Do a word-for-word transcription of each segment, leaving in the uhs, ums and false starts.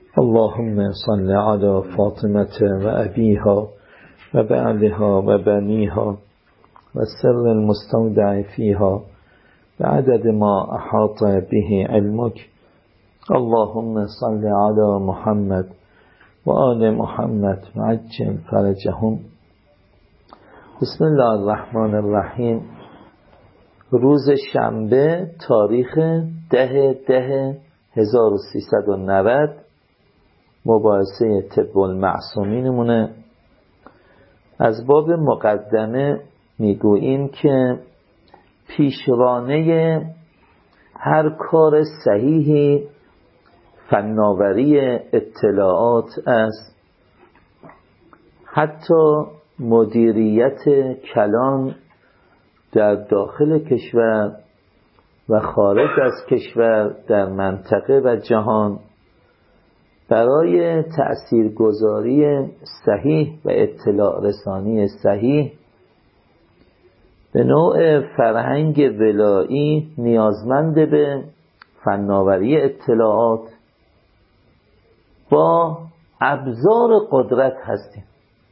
اللهم صل على فاطمة وأبيها وبعلها وبنيها والسر المستودع فيها بعدد ما أحاط به علمك. اللهم صل على محمد وآل محمد وعجل فرجهم. بسم الله الرحمن الرحیم. روز شنبه تاریخ ده ده هزار و سیصد و نود مباحثه طب المعصومینمونه. از باب مقدمه میگوییم که پیشرانه هر کار صحیحی فناوری اطلاعات است. حتی مدیریت کلان در داخل کشور و خارج از کشور در منطقه و جهان برای تأثیرگذاری صحیح و اطلاع رسانی صحیح به نوع فرهنگ ولایی نیازمند به فناوری اطلاعات با ابزار قدرت هستیم،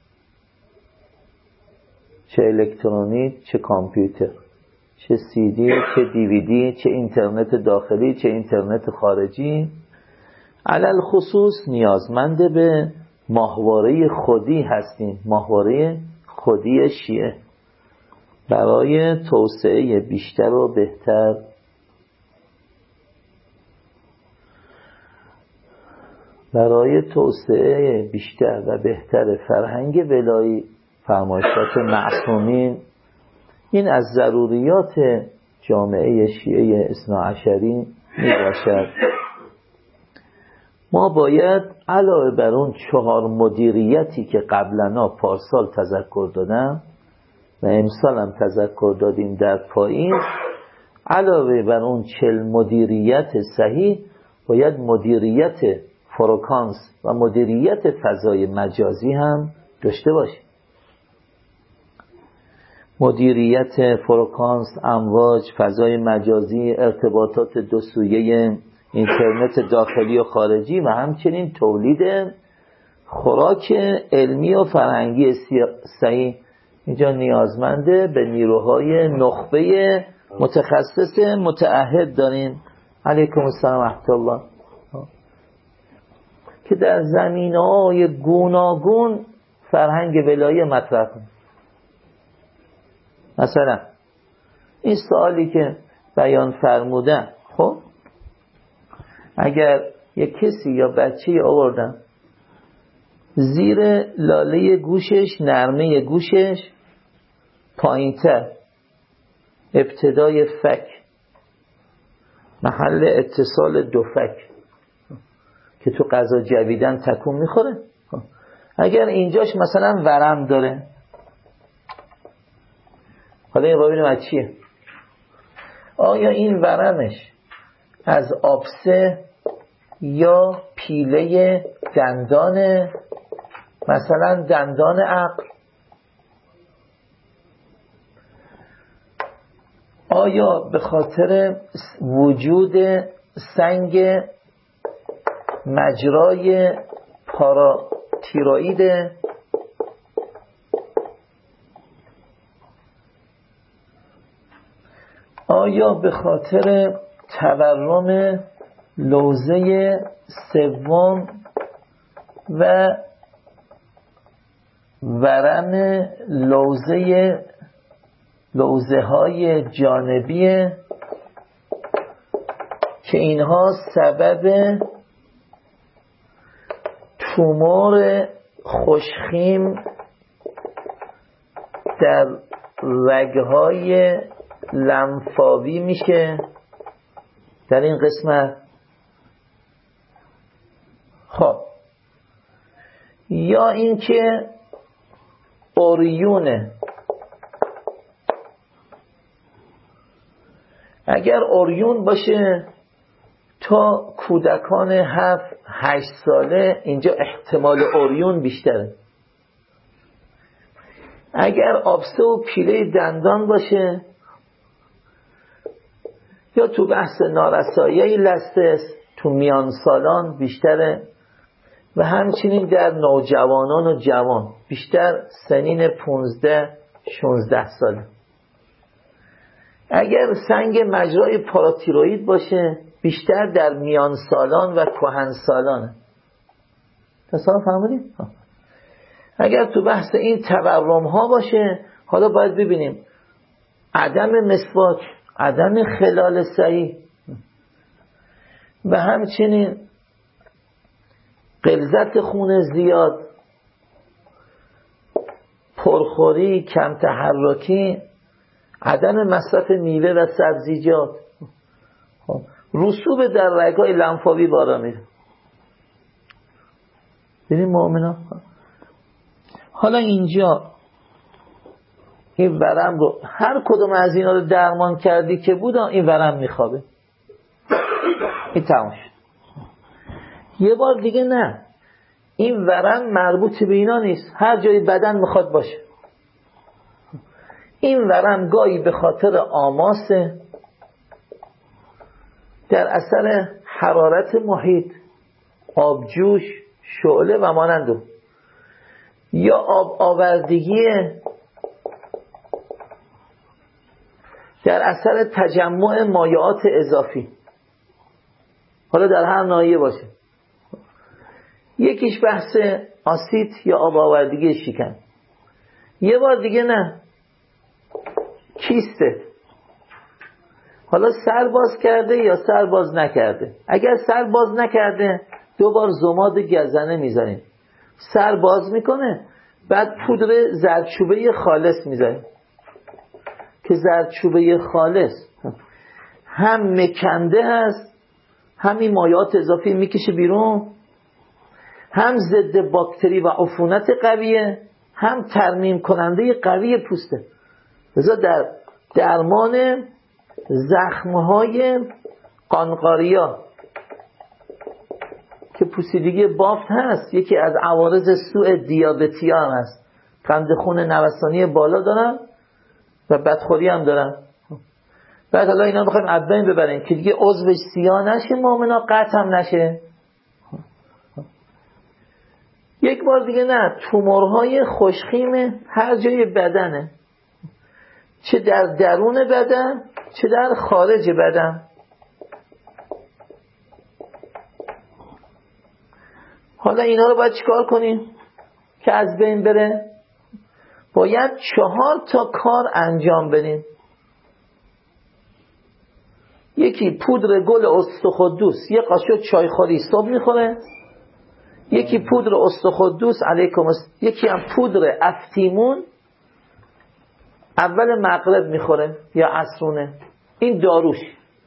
چه الکترونیک، چه کامپیوتر، چه سی دی، چه دیویدی، چه اینترنت داخلی، چه اینترنت خارجی. علل خصوص نیازمند به ماهواره خودی هستیم، ماهواره خودی شیعه، برای توسعه بیشتر و بهتر برای توسعه بیشتر و بهتر فرهنگ ولایی فرمایشات معصومین. این از ضروریات جامعه شیعه اثناعشری می باشد. ما باید علاوه بر اون چهار مدیریتی که قبلنا پارسال تذکر دادم و امسال هم تذکر دادیم در پاییز، علاوه بر اون چل مدیریت صحیح باید مدیریت فروکانس و مدیریت فضای مجازی هم داشته باشیم. مدیریت فروکانس، امواج، فضای مجازی، ارتباطات دو سویه، اینترنت داخلی و خارجی و همچنین تولید خوراک علمی و فرهنگی صحیح. اینجا نیازمنده به نیروهای نخبه متخصص متعهد داریم. علیکم السلام و رحمت الله. که در زمینه‌های گوناگون فرهنگ ولایی مطرح کنه. مثلا این سوالی که بیان فرمودن، خب اگر یک کسی یا بچه‌ای آوردن زیر لاله گوشش، نرمه گوشش پایین‌تر، ابتدای فک، محل اتصال دو فک که تو غذا جویدن تکون میخوره، اگر اینجاش مثلا ورم داره، حالا این رو ببینیم از چیه. آیا این ورمش از آبسه یا پیله دندان، مثلا دندان عقل؟ آیا به خاطر وجود سنگ مجرای پاراتیروئید؟ آیا به خاطر تورم لوزه سوم و ورم لوزه لوزه های جانبی که اینها سبب تومور خوشخیم در رگهای لنفاوی میشه در این قسمت؟ خب یا اینکه اوریونه، اگر اوریون باشه تا کودکان هفت هشت ساله اینجا احتمال اوریون بیشتره. اگر آبسه و پیله دندان باشه یا تو بحث نارسایی لسته تو میان سالان بیشتره، و همچنین در نوجوانان و جوان بیشتر سنین پونزده شانزده ساله. اگر سنگ مجرای پاراتیروئید باشه بیشتر در میان سالان و کهن سالانه. تصور فهمیدید؟ اگر تو بحث این تورم ها باشه، حالا باید ببینیم عدم مسواک، عدم خلال صحیح و همچنین غلظت خون زیاد، پرخوری، کم تحرکی، عدم مصرف میوه و سبزیجات، رسوب در رگ‌های لنفاوی بالا میره. ببین مؤمنا، حالا اینجا این ورم رو هر کدوم از اینا رو درمان کردی که بود، این ورم میخوابه، این تمام شد. یه بار دیگه نه، این ورم مربوط به اینا نیست، هر جای بدن میخواد باشه. این ورم گاهی به خاطر آماسه، در اثر حرارت محیط، آبجوش، شعله و مانند، یا آب آوردگیه در اثر تجمع مایعات اضافی، حالا در هر ناحیه باشه. یکیش بحث آسید یا آب آوردگی شکم، یه بار دیگه نه کیسته، حالا سر باز کرده یا سر باز نکرده. اگر سر باز نکرده دوبار ضماد گزنه میزنیم، سر باز میکنه، بعد پودر زردچوبه خالص میزنیم که زردچوبه خالص هم مکنده هست، همین مایعات اضافی میکشه بیرون، هم ضد باکتری و عفونت قویه، هم ترمیم کننده قوی پوسته. لذا در درمان زخمهای قانقاریا که پوسیدگی بافت هست، یکی از عوارض سوء دیابتیان هست، قند خون نوسانی بالا دارن و بدخوری هم دارن. بعد حالا اینا بخوایم عبین ببریم که دیگه عضوش سیاه نشه، مؤمنا قطع هم نشه. یک بار دیگه نه، تومورهای خوشخیم هر جای بدنه، چه در درون بدن چه در خارج بدن. حالا اینا رو باید چیکار کنیم که از بین بره؟ باید چهار تا کار انجام بدیم. یکی پودر گل استخوادوس، یه قاشق چایخوری صبح میخوره. یکی پودر استخوادوس علیکم است. یکی هم پودر افتیمون اول مغرب میخوره یا عصرونه. این داروش.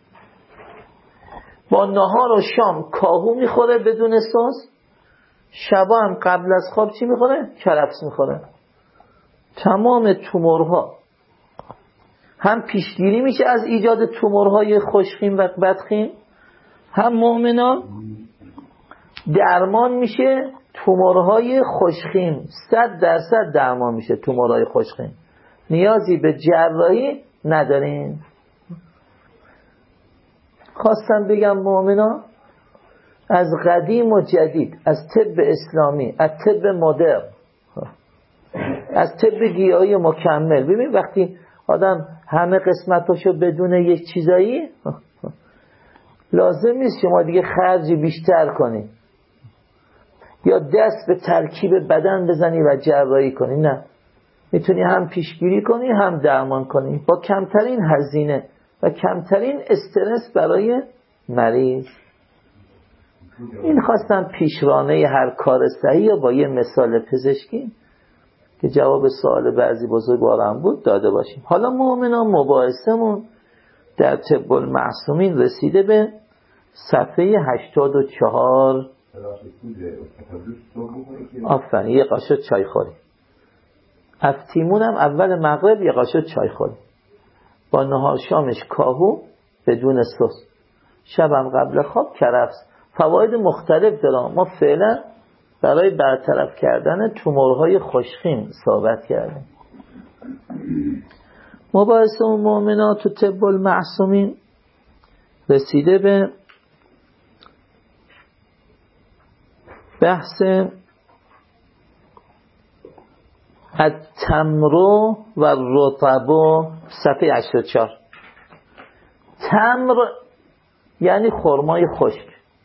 با نهار و شام کاهو میخوره بدون سس. شبا هم قبل از خواب چی میخوره؟ کرفس میخوره. تمام تومورها هم پیشگیری میشه از ایجاد تومورهای خوشخیم و بدخیم، هم مؤمنان درمان میشه تومورهای خوشخیم. صد درصد درمان میشه تومورهای خوشخیم، نیازی به جراحی نداریم. خواستم بگم مؤمنان از قدیم و جدید، از طب اسلامی، از طب مدرن، از طب گیاهی مکمل، ببین وقتی آدم همه قسمتاشو بدونه یک چیزایی، لازم نیست شما دیگه خرجی بیشتر کنی یا دست به ترکیب بدن بزنی و جراحی کنی. نه، میتونی هم پیشگیری کنی هم درمان کنی با کمترین هزینه و کمترین استرس برای مریض. این خواستم پیشرانه هر کار صحیح یا با یه مثال پزشکی که جواب سوال بعضی بزرگواران بود داده باشیم. حالا مؤمنان مباحثمون در طب المعصومین رسیده به صفحه هشتاد و چهار. آفرین، یه قاشق چای خوری. افتیمون هم اول مغرب یه قاشق چای خوری. با نهار شامش کاهو بدون سس. شبم قبل خواب کرفس. فواید مختلف داره. ما فعلا برای برطرف کردن تومورهای خوشخیم صحبت کردیم. مباحث اون مؤمنات و طب المعصومین رسیده به بحث التمر و الرطب صفحه هشتاد و چهار. تمر یعنی خرمای خشک،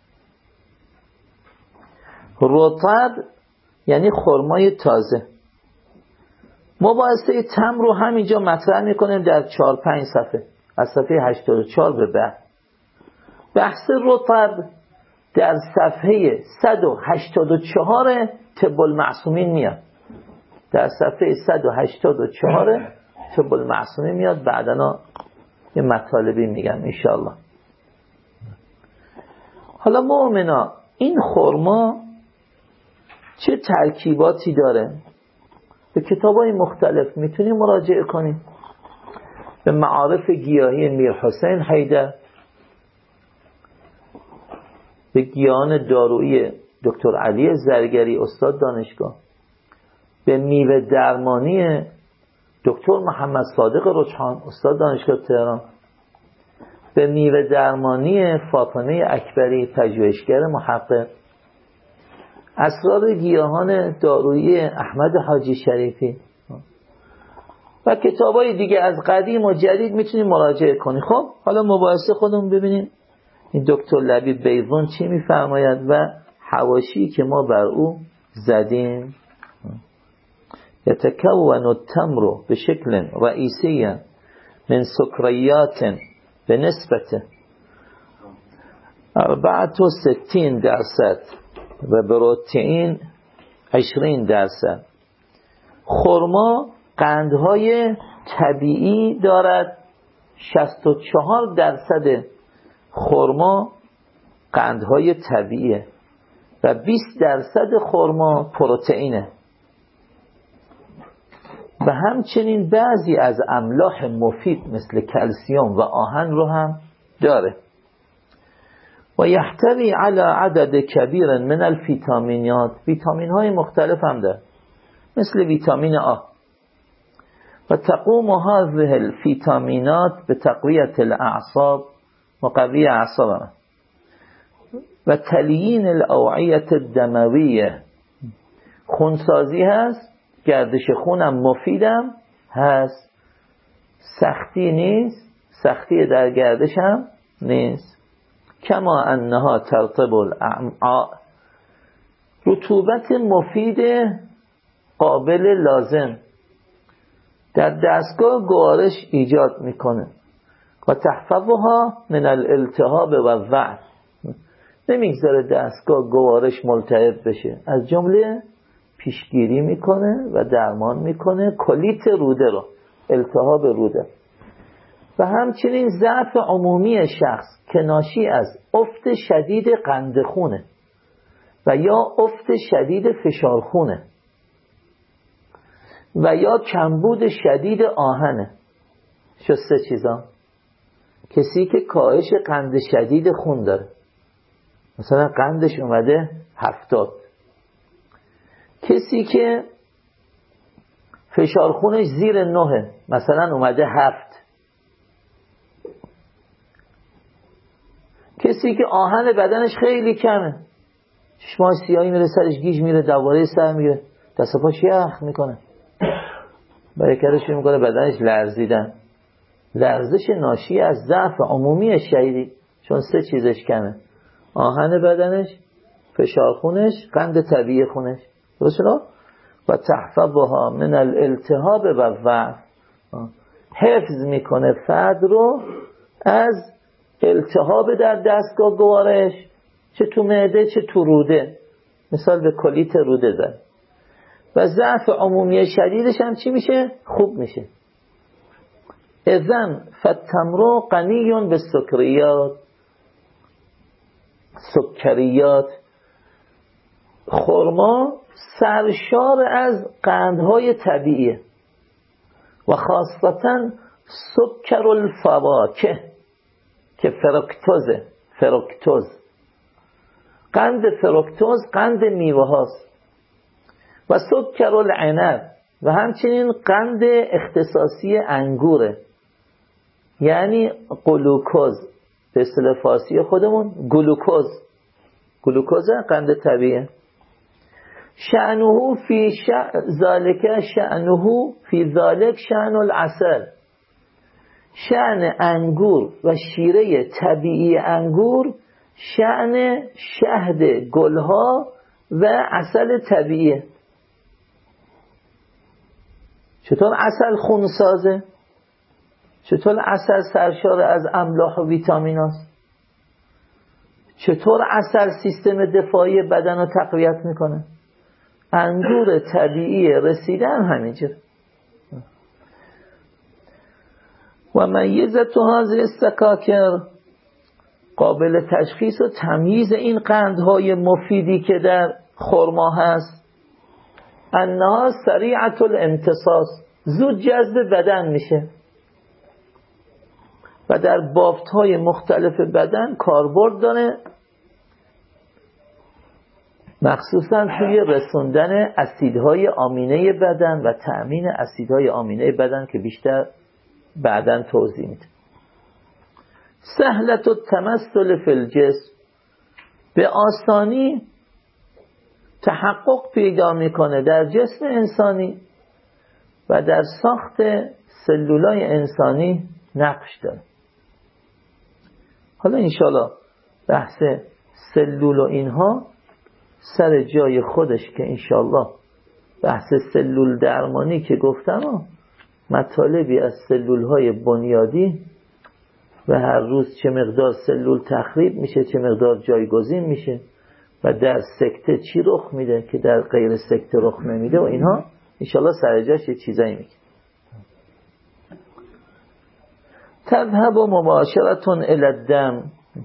رطب یعنی خرمای تازه. مباحثه تمر رو همینجا مطرح میکنیم در چهار پنج صفحه، از صفحه هشتاد و چهار به بعد. بحث رطب در صفحه صد و هشتاد و چهار طب المعصومین میاد، در صفحه صد و هشتاد و چهار طب المعصومین میاد. بعدنا یه مطالبی میگم انشاءالله. حالا مؤمنا این خرما چه ترکیباتی داره؟ به کتابای مختلف میتونیم مراجعه کنیم. به معارف گیاهی میر حسین حیدر، به گیاهان دارویی دکتر علی زرگری استاد دانشگاه، به میوه درمانی دکتر محمد صادق رجحان استاد دانشگاه تهران، به میوه درمانی فاطمه اکبری پژوهشگر محقق، اسرار گیاهان دارویی احمد حاجی شریفی و کتابای دیگه از قدیم و جدید میتونیم مراجعه کنیم. خب حالا مباحثه خودمون ببینیم این دکتر لبیب بیضون چی میفرماید و حواشی که ما بر او زدیم. يتكون التمر بشكل رئيسي من سكريات بنسبة أربعة وستين درصد وبروتئين عشرين درصد. خرما قندهای طبیعی دارد، شصت و چهار درصد خرما قندهای طبیعیه و بیست درصد خرما پروتئینه و همچنین بعضی از املاح مفید مثل کلسیم و آهن رو هم داره. و یحتوی علی عدد کبیر من الفیتامینات، ویتامین های مختلف هم داره مثل ویتامین آ. و تقوم هذه الفیتامینات به تقویت الاعصاب، مقوی اعصاب و تلین الاوعیه الدمویه، خونسازی هست، گردش خونم مفیدم هست، سختی نیست، سختی در گردش هم نیست. کما انها ترطب الامعاء، رطوبت مفید قابل لازم در دستگاه گوارش ایجاد میکنه و تحفظها من الالتهاب و الضعف، نمیگذاره دستگاه گوارش ملتهب بشه، از جمله پیشگیری میکنه و درمان میکنه کلیت روده رو، التهاب روده. و همچنین ضعف عمومی شخص که ناشی از افت شدید قند خونه و یا افت شدید فشار خونه و یا کمبود شدید آهنه. شو سه چیزا. کسی که کاهش قند شدید خون داره، مثلا قندش اومده هفتاد، کسی که فشار خونش زیر نهه، مثلا اومده هفت، کسی که آهن بدنش خیلی کمه، چشماش سیاهی میره، سرش گیج میره، دواره سر میره، دست پاش یخ میکنه، برکتش میکنه بدنش لرزیدن، لرزش ناشی از ضعف عمومی شدید، چون سه چیزش کمه، آهن بدنش، فشار خونش، قند طبیعی خونش. درست شد؟ و تحفظها من الالتهاب و الضعف، حفظ میکنه فرد رو از التهاب در دستگاه گوارش، چه تو معده چه تو روده، مثال به کلیت روده زد. و ضعف عمومی شدیدش هم چی میشه؟ خوب میشه. اذن فالتمر غنی بالسکریات، سکریات، خرما سرشار از قندهای طبیعیه و خاصتا سکر الفواکه که فرکتوزه، فرکتوز، قند فرکتوز قند میوه هاست، و سکر العنب و همچنین قند اختصاصی انگوره، یعنی گلوکوز، به اصطلاح فارسی خودمون گلوکوز، گلوکوز قند طبیعی. شأنه فی ذالک شأنه فی ذالک شأن العسل، شأن انگور و شیره طبیعی انگور شأن شهد گلها و عسل طبیعی. چطور عسل خونسازه؟ چطور عسل سرشار از املاح و ویتامین است؟ چطور عسل سیستم دفاعی بدن رو تقویت میکنه؟ انگور طبیعی رسیده هم همینجور. و میزت هذه السکاکر، قابل تشخیص و تمییز این قندهای مفیدی که در خرما هست، انها سریعة الامتصاص، زود جذب بدن میشه و در بافت‌های مختلف بدن کاربرد داره، مخصوصا توی رسوندن اسیدهای آمینه بدن و تأمین اسیدهای آمینه بدن که بیشتر بعداً توضیح میده. سهلت التمثل فی الجسم، به آسانی تحقق پیدا میکنه در جسم انسانی و در ساخت سلولای انسانی نقش داره. حالا انشالله بحث سلول و اینها سر جای خودش که انشالله بحث سلول درمانی که گفتم مطالبی از سلول های بنیادی و هر روز چه مقدار سلول تخریب میشه چه مقدار جایگزین میشه و در سکته چی رخ میده که در غیر سکته رخ نمیده و اینها انشالله سر جاش یه چیزایی میگه. تذهب و مباشرتون الی الدم،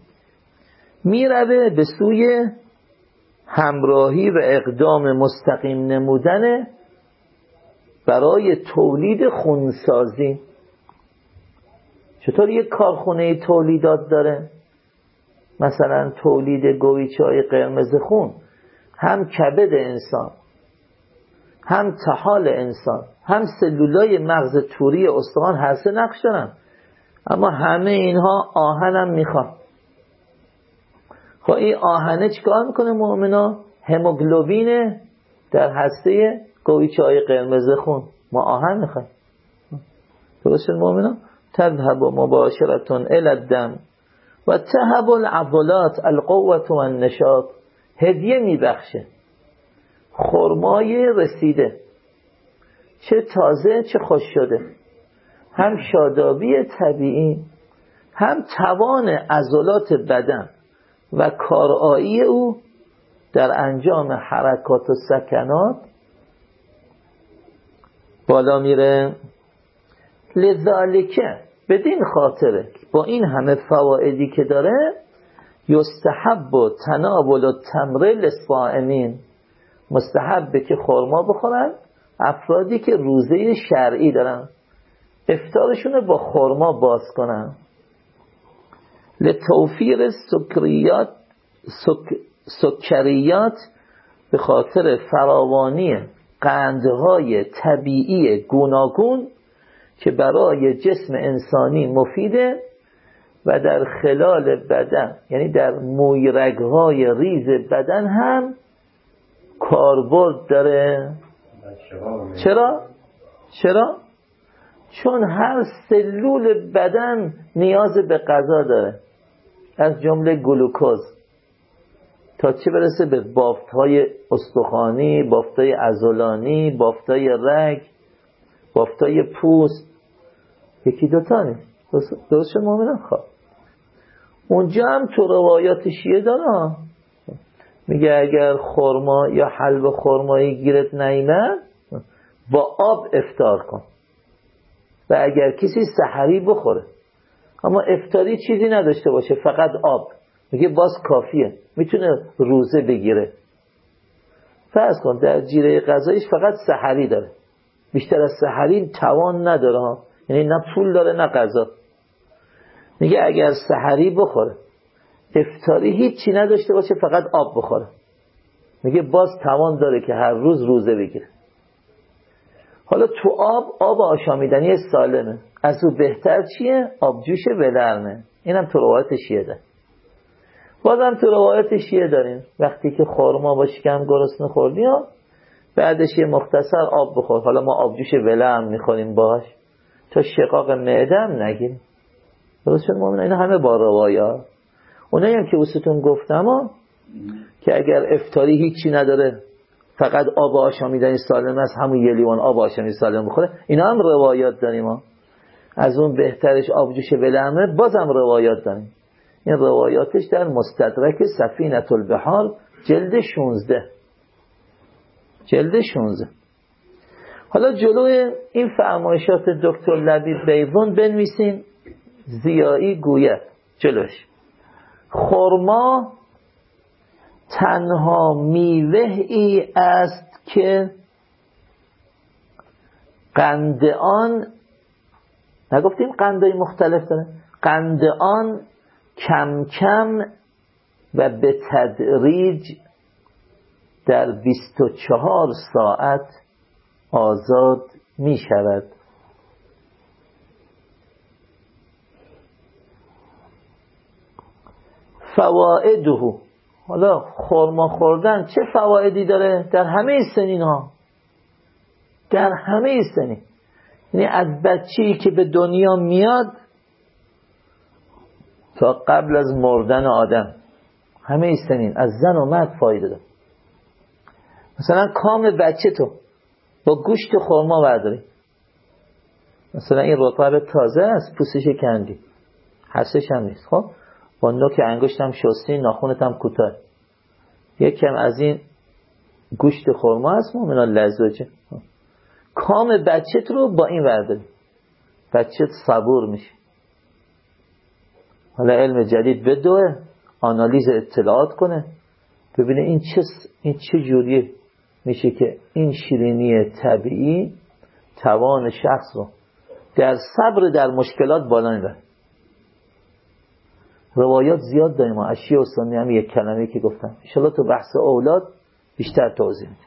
میروه به سوی همراهی و اقدام مستقیم نمودن برای تولید خونسازی. چطور یک کارخونه تولیدات داره؟ مثلا تولید گویچه‌های قرمز خون، هم کبد انسان، هم طحال انسان، هم سلولای مغز توری استخوان هر سه نقش دارن، اما همه اینها آهن هم میخوان. خب این آهنه چیکار میکنه مؤمنا؟ هموگلوبین در هسته گویچه‌های قرمز خون. ما آهن میخوایم. درست شد مؤمنا؟ تذهب مباشرتون الی الدم و تهب العضلات القوة و النشاط، هدیه میبخشه خرمای رسیده، چه تازه چه خوش شده، هم شادابی طبیعی، هم توان عضلات بدن و کارایی او در انجام حرکات و سکنات بالا میره. لذالک، بدین خاطره با این همه فوائدی که داره، یستحب و تناول و تمر للصائمین، مستحبه که خرما بخورن افرادی که روزه شرعی دارن، افطارشون با خرما باز کنن. لتوفیر سکریات سک سکریات، به خاطر فراوانی قندهای طبیعی گوناگون که برای جسم انسانی مفیده و در خلال بدن، یعنی در مویرگهای ریز بدن هم کاربرد داره. چرا؟ چرا؟ چون هر سلول بدن نیاز به غذا داره، از جمله گلوکوز، تا چه برسه به بافت‌های استخوانی، بافت‌های عضلانی، بافت‌های رگ، بافت‌های پوست. یکی دوتا نیست. درست شد مؤمنان؟ خب اونجا هم تو روایات شیعه داره، میگه اگر خرما یا حلوا خرمایی گیرت نیامد با آب افطار کن و اگر کسی سحری بخوره اما افطاری چیزی نداشته باشه فقط آب، میگه باز کافیه، میتونه روزه بگیره. فرض کن در جیره غذایش فقط سحری داره، بیشتر از سحری توان نداره ها، یعنی نه پول داره نه غذا. میگه اگر سحری بخوره افطاری هیچی نداشته باشه فقط آب بخوره، میگه باز توان داره که هر روز روزه بگیره. حالا تو آب، آب آشامیدنی سالمه، از او بهتر چیه؟ آبجوش ولرمه. اینم تو روایت شیعه ده. بازم تو روایت شیعه داریم وقتی که خرما با شکم گرسنه خوردی ها، بعدش یه مختصر آب بخور. حالا ما آبجوش وله هم میخوریم باش تا شقاق معده هم نگیریم. درست شد مومن؟ اینا همه با روایات. اونایی هم که واسهتون گفتم ها که اگر افطاری هیچی نداره فقط آب آشامیدنی سالم است، همون یه لیوان آب آشامیدنی سالم بخوره، اینا هم روایات داریم ها. از اون بهترش آبجوش ولهمه بازم روایات داریم. این روایاتش در مستدرک سفینة البحار جلد شانزده جلد شانزده. حالا جلوی این فرمایشات دکتر لبیب بیضون بنویسیم. ضیایی گوید جلوش: خرما تنها میوه ای است که قند آن، نگفتیم قندهای مختلف داره، قند آن کم کم و به تدریج در بیست و چهار ساعت آزاد می شود. فوائده، حالا خرما خوردن چه فوایدی داره در همه سنین ها، در همه سنین، یعنی از بچه‌ای که به دنیا میاد تا قبل از مردن آدم، همه سنین، از زن و مرد فایده داره. مثلا کام بچه تو با گوشت خرما برداری، مثلا این رطب تازه است، پوستش کندی، حسش هم نیست، خب با نوک انگشت هم شستی، ناخونت هم کوتاه، یک کم از این گوشت خرما هست مومنا لزوجه، کام بچت رو با این برداری، بچت صبور میشه. حالا علم جدید بدوه آنالیز اطلاعات کنه ببینه این چه این چه جوریه میشه که این شیرینی طبیعی توان شخص رو در صبر در مشکلات بالا میبره. روایات زیاد داریم، اشیاء استانی هم یک کلمه که گفتم ان شاء الله تو بحث اولاد بیشتر توضیح میدم.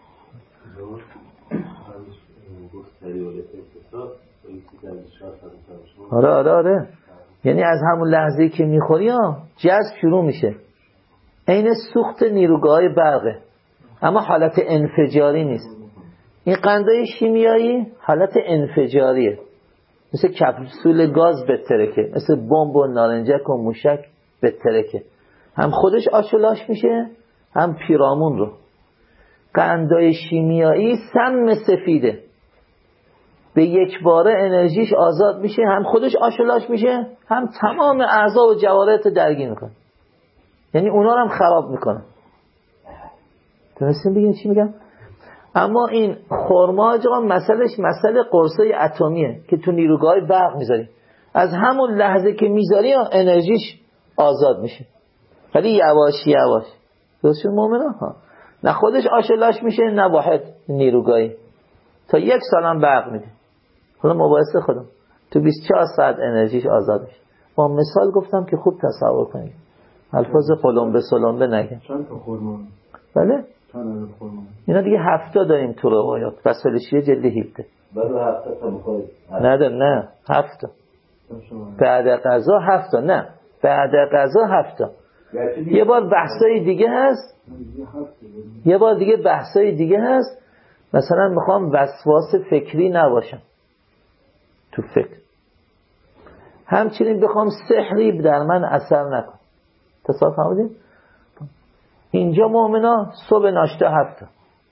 آره آره آره یعنی از همون لحظه‌ای که میخوری ها جذب شروع میشه، عین سوخت نیروگاه برقه، اما حالت انفجاری نیست. این قندهای شیمیایی حالت انفجاریه، مثل کپسول گاز بترکه، مثل بمب و نارنجک و موشک بترکه، هم خودش آشولاش میشه هم پیرامون رو. قندهای شیمیایی سم سفیده، به یک باره انرژیش آزاد میشه، هم خودش آشولاش میشه هم تمام اعضا و جوارحت درگیر میکنه، یعنی اونا رو هم خراب میکنه. تونستیم بگین چی میگم؟ اما این خرما جا مسئلهش مسئله قرصای اتمیه که تو نیروگاه برق میذاری، از همون لحظه که میذاری انرژیش آزاد میشه، ولی یواش یواش. درست مومنا ها، نه خودش آشولاش میشه نه واحد نیروگاهی، تا یک سال هم برق میده. حالا مباحثه خودم تو بیست و چهار ساعت انرژیش آزاد میشه. با مثال گفتم که خوب تصور کنید، الفاظ قلمبه سلمبه نگه. چند تا خرما؟ بله چند خرما؟ اینا دیگه هفته داریم تو روایات، بسالشیه جلد هفته. بعد هفته تا میخورید؟ نه نه هفته بعد غذا هفته، نه بعد غذا هفته. یه بار بحثای دیگه هست، یه بار دیگه بحثای دیگه هست، مثلا میخوام وسواس فکری نباشم تو فکر، همچنین بخوام سحری در من اثر نکن. تصور فهمیدین؟ اینجا مؤمنا صبح ناشته هفته.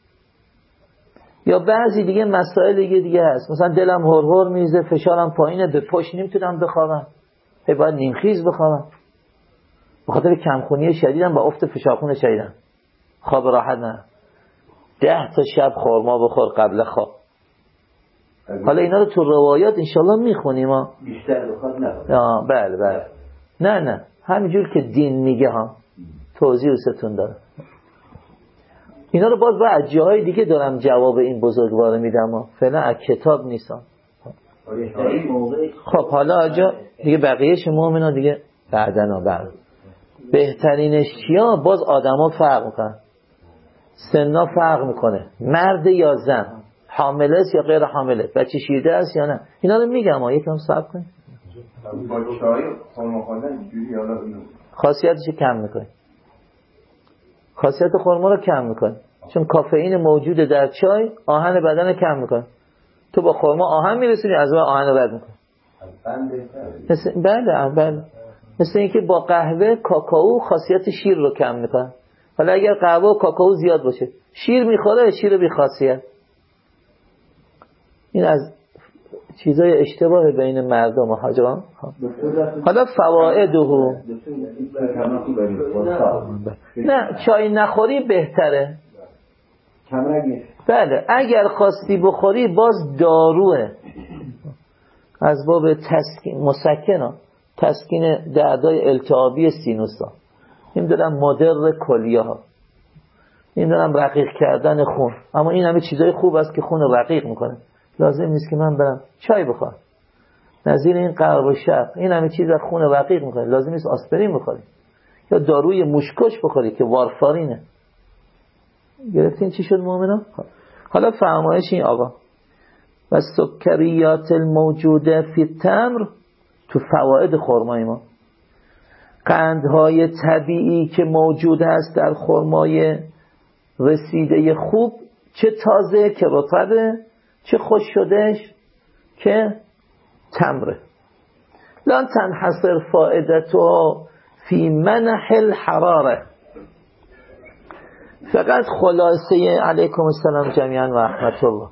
یا بعضی دیگه مسائل دیگه دیگه هست، مثلا دلم هر هر میزه، فشارم پایینه، به پشت نمیتونم بخوابم، هی باید نیمخیز بخوابم، به خاطر کمخونی شدیدم با افت فشارخون شدیدم، خواب راحت نه، ده تا شب خرما بخور قبل خواب. حالا اینا رو تو روایات انشالله میخونیم ها. بیشتر بخواد نه. آه بله بله نه نه همینجور که دین میگه ها، توضیح ستون داره. اینا رو باز باید جاهای دیگه دارم جواب این بزرگوار میدم ها، فعلا از کتاب نیستم. خب حالا آجا دیگه بقیهش مومنا دیگه بعدن ها بعد. بهترینش کیا؟ باز آدم ها فرق میکنن، سنا فرق میکنه، مرد یا زن، حامله است یا غیر حامله، بچه شیرده است یا نه. اینا رو میگم ها، یکم صبر کنید. با چای خرما خوردن اینجوری حالا اینو خاصیتش کم میکنه، خاصیت خرما رو کم میکنه. چون کافئین موجود در چای آهن بدن رو کم میکنه. تو با خرما آهن میرسونی، از اون آهن رو رد میکنه. مثل بله بله مثل اینکه با قهوه کاکائو خاصیت شیر رو کم میکنه. حالا اگر قهوه و کاکائو زیاد باشه شیر میخوره، شیر بی خاصیت. این از چیزای اشتباه بین مردم و حاجران. حالا فوائده نه چای نخوری بهتره. بله اگر خواستی بخوری باز داروه، از باب تسکین مسکنه، تسکین دردای التهابی سینوسا. این دارم مدر کلیه ها، این دارم رقیق کردن خون. اما این همه چیزای خوب است که خون رو رقیق میکنه. لازم نیست که من برم چای بخورم نظیر این قرب و شب. این همه چیز از خون رقیق میکنه. لازم نیست آسپرین بخوری یا داروی موشکش بخوری که وارفارینه. گرفتین چی شد مؤمنان؟ حالا فرمایش این آقا و سکریات الموجوده فی التمر، تو فواید خرمای ما قندهای طبیعی که موجود است در خرمای رسیده خوب، چه تازه که رطبه، چه خوش شدهش که تمره. لن تنحصر فائدتو فی منح الحراره. فقط خلاصه علیکم السلام جمیعا و رحمت الله،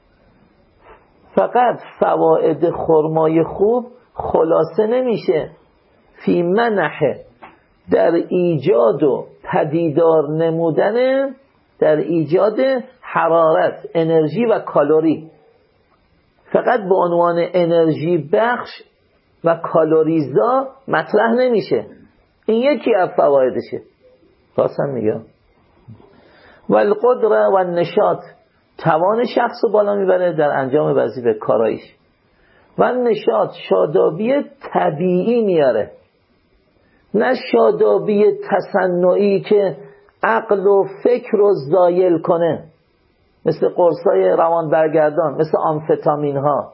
فقط فواید خرمای خوب خلاصه نمیشه فی منح، در ایجاد و پدیدار نمودن، در ایجاد حرارت، انرژی و کالری. فقط به عنوان انرژی بخش و کالوریزا مطرح نمیشه. این یکی از فوایدشه. راستم میگم. و القدره و نشاط، توان شخص رو بالا میبره در انجام وظیفه کارایش. و نشاط، شادابی طبیعی میاره، نه شادابی تصنعی که عقل و فکر رو زایل کنه، مثل قرصای روان برگردان، مثل آمفتامین ها.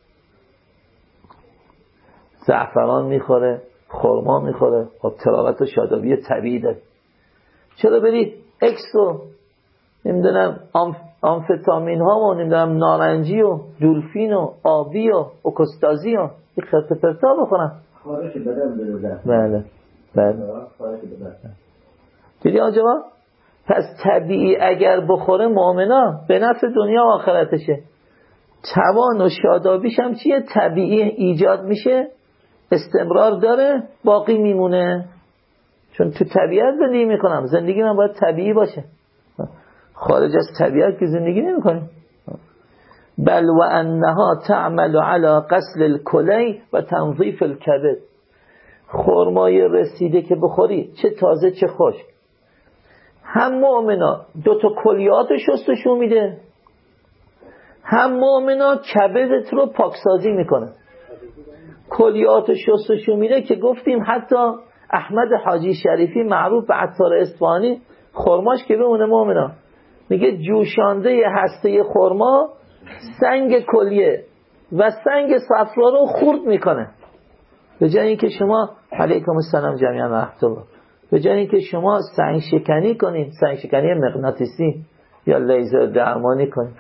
زعفران میخوره، خرما میخوره، خب تراوت و شادابی طبیعی داره. چرا بری اکسو نمیدونم آمف... آمفتامین ها و نمیدونم نارنجی و دولفین و آبی و اوکستازی و این خرط پرتا بخورم؟ خارش بدن بده. بله بله خارش بدن. دیدی آجا؟ پس طبیعی اگر بخوره مؤمنا به نفع دنیا و آخرتشه. توان و شادابیش هم چیه؟ طبیعی ایجاد میشه، استمرار داره، باقی میمونه. چون تو طبیعت زندگی میکنم، زندگی من باید طبیعی باشه. خارج از طبیعت که زندگی نمیکنیم. بل و انها تعمل على غسل الکلی و تنظیف الکبد. خرمای رسیده که بخوری، چه تازه چه خشک، هم مؤمنا دو تا کلیات شستشو میده، هم مؤمنا کبدت رو پاکسازی میکنه. کلیات شستشو میده که گفتیم حتی احمد حاجی شریفی معروف به عطار اصفهانی خرماش که بمونه مؤمنا میگه جوشانده هسته خرما سنگ کلیه و سنگ صفرا رو خورد میکنه. به جای اینکه شما علیکم السلام جمیعا و رحمت الله، به جای اینکه شما سنگ شکنی کنید، سنگ شکنی مغناطیسی یا لیزر درمانی کنید،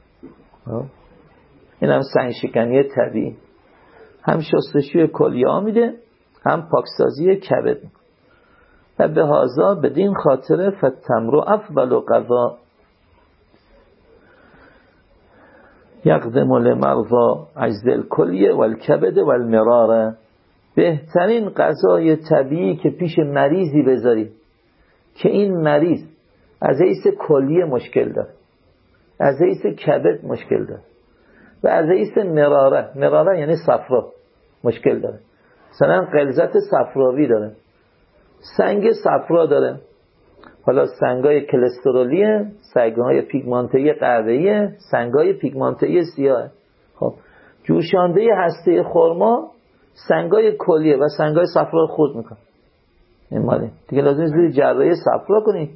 این هم سنگ شکنی طبیعی، هم شستشوی کلیه میده، هم پاکسازی کبد میکنه. و به هازا بدین خاطر فتمرو افضل غذا یقدم لمرضا عجز الکلیه و الکبد و المراره. بهترین غذای طبیعی که پیش مریضی بذاری که این مریض از حیث کلیه مشکل داره، از حیث کبد مشکل داره و از حیث مراره، مراره یعنی صفرا مشکل داره، مثلا غلظت صفراوی داره، سنگ صفرا داره، حالا سنگای کلسترولیه، سنگای پیگمانته‌ای قهوه‌ایه، سنگای پیگمانته‌ای سیاه. خب جوشانده هسته خرما سنگای کلیه و سنگای صفرا رو خورد میکنه. این مالی دیگه لازم نیست جراحی صفرا کنی،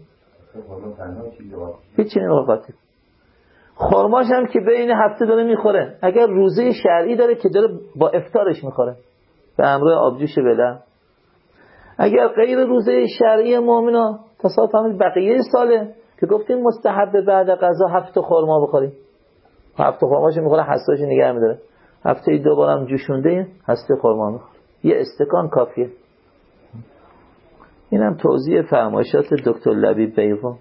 هیچی نمی‌خواد. خرماش هم که بین هفته داره میخوره، اگر روزه شرعی داره که داره با افطارش میخوره به همراه آبجوش بلند. اگر غیر روزه شرعی مؤمنا تصادف همین بقیه ساله که گفتیم مستحب بعد غذا هفت خرما بخوریم. هفت خرماشو میخوره حساش نگه میداره. هفته دو بارم جوشونده هسته خرما میخوره. یه استکان کافیه. اینم توضیح فرمایشات دکتر لبیب بیضا.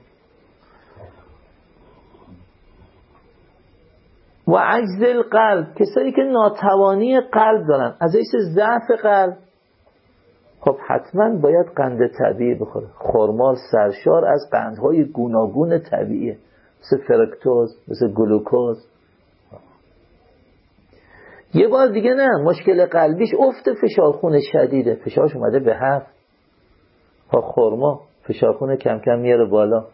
و عجز القلب، کسایی که ناتوانی قلب دارن، از ایس ضعف قلب، خب حتما باید قند طبیعی بخوره. خرما سرشار از قندهای گوناگون طبیعیه، مثل فرکتوز، مثل گلوکوز. یه بار دیگه نه، مشکل قلبیش افت فشار خون شدیده، فشارش اومده به هفت. خب خرما فشار خون کم کم میاره بالا.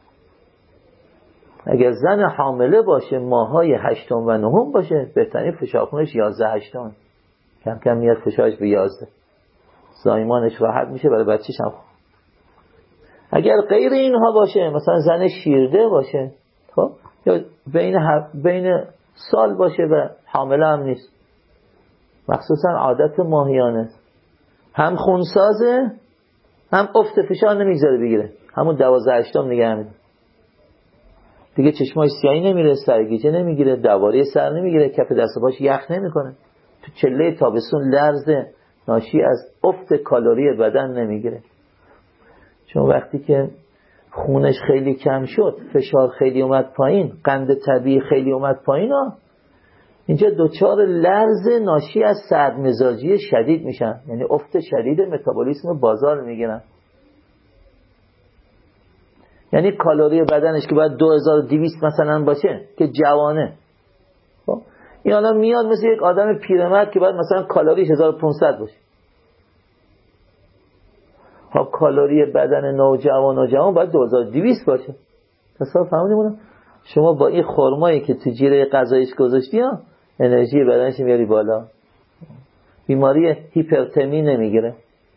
اگر زن حامله باشه ماهای هشتم و نهم باشه، بهترین فشار خونش یازده هشتم، کم کم میاد فشارش به یازده، زایمانش راحت میشه، برای بچه‌ش هم. اگر غیر اینها باشه، مثلا زن شیرده باشه، خب یا بین هف... بین سال باشه و حامله هم نیست، مخصوصا عادت ماهیانه، هم خونسازه هم افت فشار نمیذاره بگیره، همون دوازده هشتم نگه میده دیگه، چشماش سیاهی نمیره، سرگیجه نمیگیره، دواره سر نمیگیره، کف دست باش یخ نمیکنه، تو چله تابستون لرز ناشی از افت کالری بدن نمیگیره. چون وقتی که خونش خیلی کم شد، فشار خیلی اومد پایین، قند طبیعی خیلی اومد پایین ها، اینجا دوچار لرز ناشی از سردمزاجی شدید میشن، یعنی افت شدید متابولیسم بازار میگیرن. یعنی کالری بدنش که باید دو هزار و دویست مثلا باشه که جوانه، خب این الان میاد مثل یک آدم پیرمرد که باید مثلا کالریش هزار و پانصد باشه. خب کالری بدن نوجوان و جوان باید دو هزار و دویست باشه. حساب فهمیدیم؟ شما با این خرمایی که تو جیره غذایش گذاشتی ها، انرژی بدنش میاری بالا، بیماری هیپرتمی نمیگیره.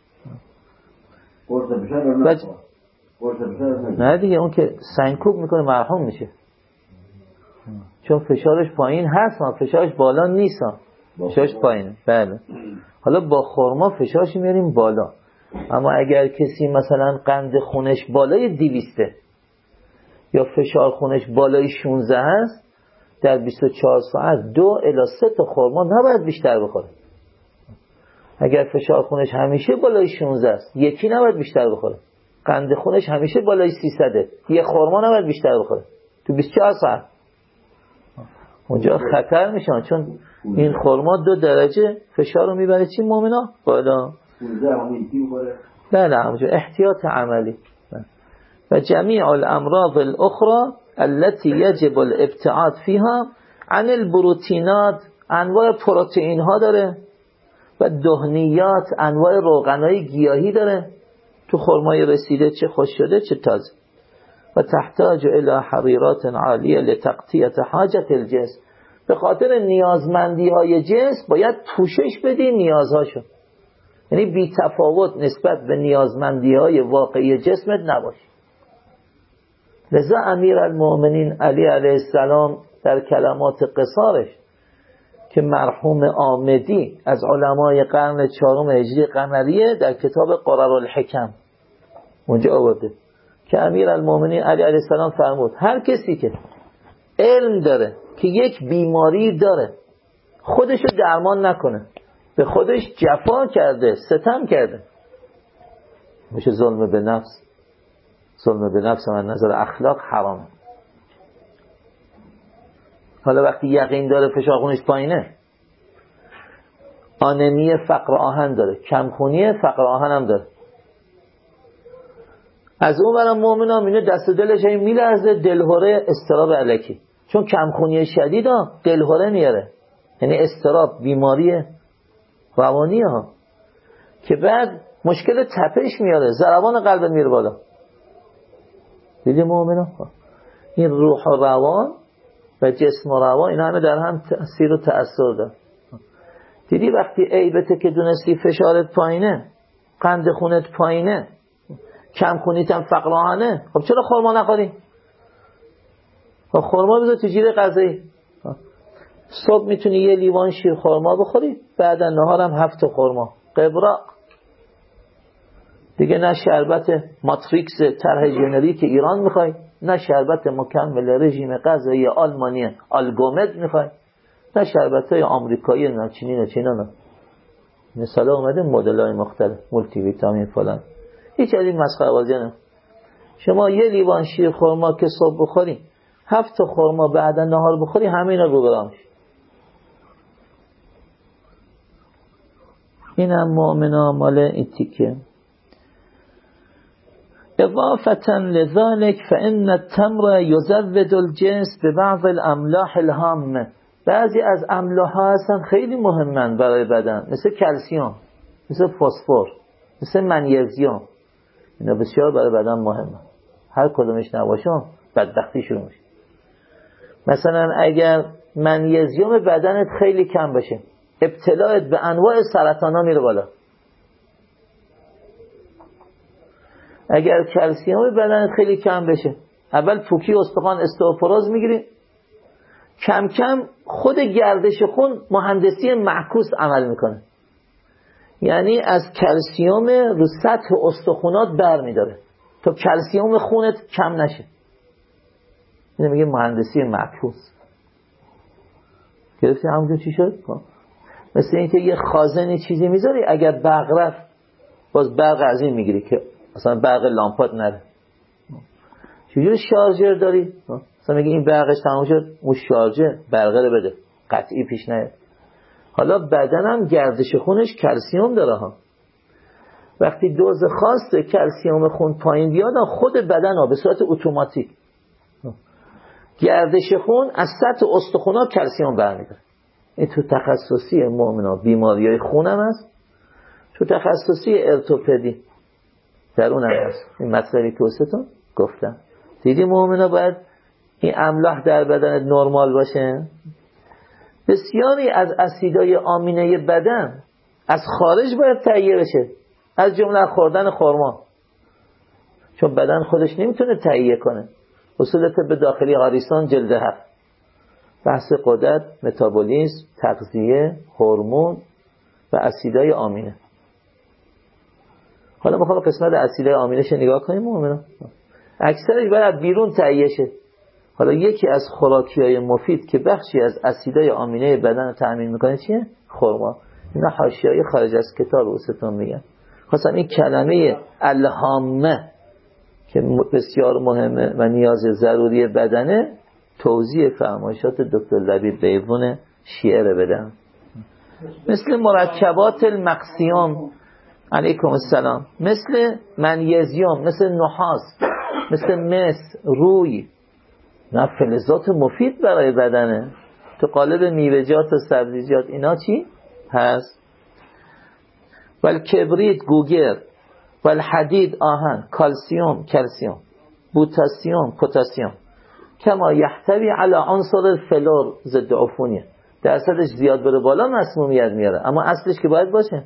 بچ... نه دیگه، اون که سنگکوب میکنه مرحوم میشه، چون فشارش پایین هست ها، فشارش بالا نیست ها، فشارش پایینه. بله. حالا با خرما فشارش میاریم بالا. اما اگر کسی مثلا قند خونش بالای دویسته یا فشار خونش بالای شانزده هست، در بیست و چهار ساعت دو الی سه تا خرما نباید بیشتر بخوره. اگر فشار خونش همیشه بالای شانزده است، یکی نباید بیشتر بخوره. قند خونش همیشه بالای سیصد، یه خرما نباید بیشتر بخوره تو بیست و چهار ساعت. اونجا خطر میشن، چون این خرما دو درجه فشار رو میبره چی مومنا؟ بالا. بله همونجا احتیاط عملی. و جمیع الامراض الاخرى التي يجب الابتعاد فيها عن البروتینات، انواع پروتئین ها داره، و دهنیات، انواع روغنای گیاهی داره. تو خرمای رسیده چه خوش شده چه تازه. و تحتاج الى حریرات عالیه لتغطیه حاجت الجسم، به خاطر نیازمندی های جسم باید پوشش بدی نیازهاشو، یعنی بی تفاوت نسبت به نیازمندی های واقعی جسمت نباش. لذا امیر المؤمنین علی علیه السلام در کلمات قصارش که مرحوم آمدی از علمای قرن چهارم هجری قمریه در کتاب قرارالحکم اونجا آورده که امیر المؤمنین علی علیه السلام فرمود هر کسی که علم داره که یک بیماری داره، خودشو درمان نکنه، به خودش جفا کرده، ستم کرده، میشه ظلم به نفس. ظلم به نفس من نظر اخلاق حرامه. حالا وقتی یقین داره فشار خونش پایینه، آنمی فقر آهن داره، کمخونی فقر آهن هم داره، از اون برم مومنام اینه دست دلش این میلرزه، دلهوره، استراب الکی، چون کمخونی شدید ها دلهوره میاره، یعنی استراب، بیماری روانی ها که بعد مشکل تپش میاره، ضربان قلب میره بالا. دیدی مومنام این روح و روان و جسم و روان اینا همه در هم تأثیر و تأثیر داره. دیدی وقتی عیبته که دونستی فشارت پایینه، قند خونت پایینه، کم خونیت هم فقر آهنه، خب چرا خرما نخوری؟ خب خرما بذار تو جیره غذایی. صبح میتونی یه لیوان شیر خرما بخوری، بعد نهار هم هفت خرما قبراق دیگه. نه شربت ماتریکس طرح جنری که ایران میخوای، نه شربت مکمل رژیم غذایی آلمانی آلگومد میخوای، نه شربت های آمریکایی نه چینی نه چینا نه. مثلا اومده مدل های مختلف مولتی ویتامین فلان، هیچ از این مسخره بازی نه. شما یه لیوان شیر خرما که صبح بخوری، هفت تا خرما بعد نهار بخوری، همه اینا رو برامش. اینم مؤمنا مال این تیکه. اضافة لذلك فإن التمر يزود الجنس ببعض الأملاح الهامة. بعضی از املاح ها هستن خیلی مهمن برای بدن، مثل کلسیم، مثل فسفر، مثل منیزیم. اینا بسیار برای بدن مهمه. هر کدومش نباشه بدبختی شروع میشه. مثلا اگر منیزیم بدنت خیلی کم بشه، ابتلاعت به انواع سرطان ها میره بالا. اگر کلسیم بدنت خیلی کم بشه، اول پوکی استخوان استئوپروز میگیری، کم کم خود گردش خون مهندسی معکوس عمل میکنه، یعنی از کلسیم رو سطح استخونات بر میداره تا کلسیم خونت کم نشه. اینو میگه مهندسی معکوس. گرفتی همونجور چی شد؟ مثل اینکه یه خازنی چیزی میذاری، اگر برق رفت باز برق از این میگیری که اصلا برق لامپات نره. چجور شارژر داری؟ مثلا میگه این برقش تمام شد، اون شارژر برقه رو بده، قطعی پیش نیاد. حالا بدنم گردش خونش کلسیم داره ها. وقتی دوز خاص کلسیم خون پایین بیاد، خود بدن ها به صورت اتوماتیک گردش خون از سطح استخوان‌ها کلسیم برمی‌داره. این تو تخصصی مؤمنا بیماری‌های خون هم هست، تو تخصصی ارتوپدی در اون هم هست. این مطلبی که واسهتون گفتم. دیدی مؤمنا باید این املاح در بدن نرمال باشه. بسیاری از اسیدهای آمینه بدن از خارج باید تهیه بشه، از جمله خوردن خرما، چون بدن خودش نمیتونه تهیه کنه. اصول طب داخلی آریستان جلد هفت، بحث غدد، متابولیسم، تغذیه، هورمون و اسیدهای آمینه. حالا میخوام قسمت اسیدهای آمینه‌ش نگاه کنیم مؤمنا. اکثرش باید بیرون تهیه شه. حالا یکی از خوراکی‌های مفید که بخشی از اسیدهای آمینه بدن رو تامین میکنه چیه؟ خرما. اینا حاشیه‌های خارج از کتاب واسهتون میگم. خاصن این کلمه الهامه که بسیار مهمه و نیاز ضروری بدنه، توضیح فرمایشات دکتر لبیب بیضون شیعه رو بدم. مثل مرکبات المغنیسیم علیکم السلام، مثل منیزیم، مثل نحاس، مثل مس، روی، نه فلزات مفید برای بدنه. تو قالب میوه‌جات و سبزیجات اینا چی هست؟ والکبریت گوگر، والحدید آهن، کلسیم کلسیم، پتاسیم پتاسیم، کما یحتوی علی عنصر الفلور ضد عفونی. درصدش زیاد بره بالا مسمومیت میاره، اما اصلش که باید باشه.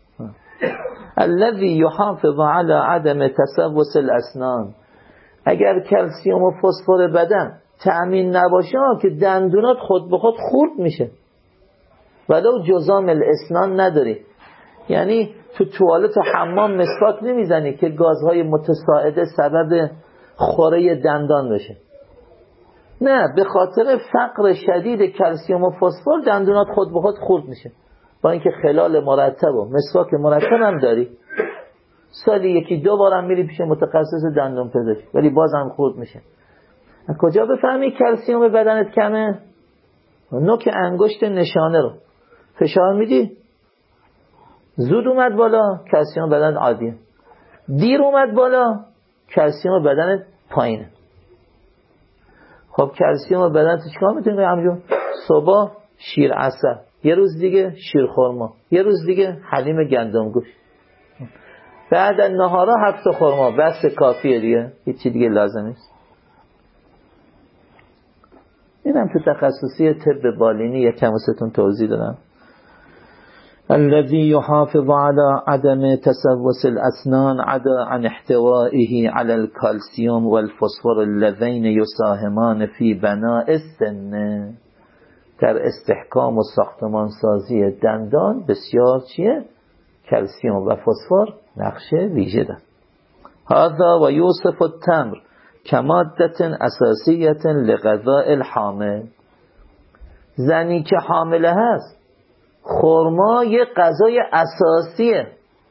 الذی یحافظ علی عدم تسوس الاسنان. اگر کلسیم و فسفر بدن تأمین نباشه که دندونات خود به خود خورد میشه، ولو جزام الاسنان نداری. یعنی تو توالت و حمام مسواک نمیزنی که گازهای متساعده سبب خوره دندان بشه. نه، به خاطر فقر شدید کلسیم و فسفر دندونات خود به خود خورد میشه. با اینکه خلال مرتب و مسواک مرتب هم داری، سالی یکی دو بارم میری پیش متخصص دندون پزشک، ولی بازم خورد میشه. کجا بفهمی کلسیم بدنت کمه؟ نوک انگشت نشانه رو فشار میدی، زود اومد بالا، کلسیم بدن عادیه. دیر اومد بالا، کلسیم بدنت پایینه. خب کلسیم بدنت چیکار میتونی کنی همجون؟ صبح شیر عسل، یه روز دیگه شیر خرما، یه روز دیگه حلیم گندم گوش، بعد نهارا هفت خرما، بس کافیه دیگه، هیچی دیگه لازم نیست. اینم تو تخصصی طب بالینی یکم واسهتون توضیح دادم. الذي يحافظ على عدم تسوس الأسنان عدا عن احتوائه على الكالسيوم والفوسفور اللذين يساهمان في بناء السن. در استحکام و ساختمانسازی دندان بسیار چیه؟ کلسیم و فسفر نقش ویژه دارند. هذا و یوسف التمر کمادت اساسیت لغذاء الحامل. زنی که حامله هست، خرما یه غذای اساسیه.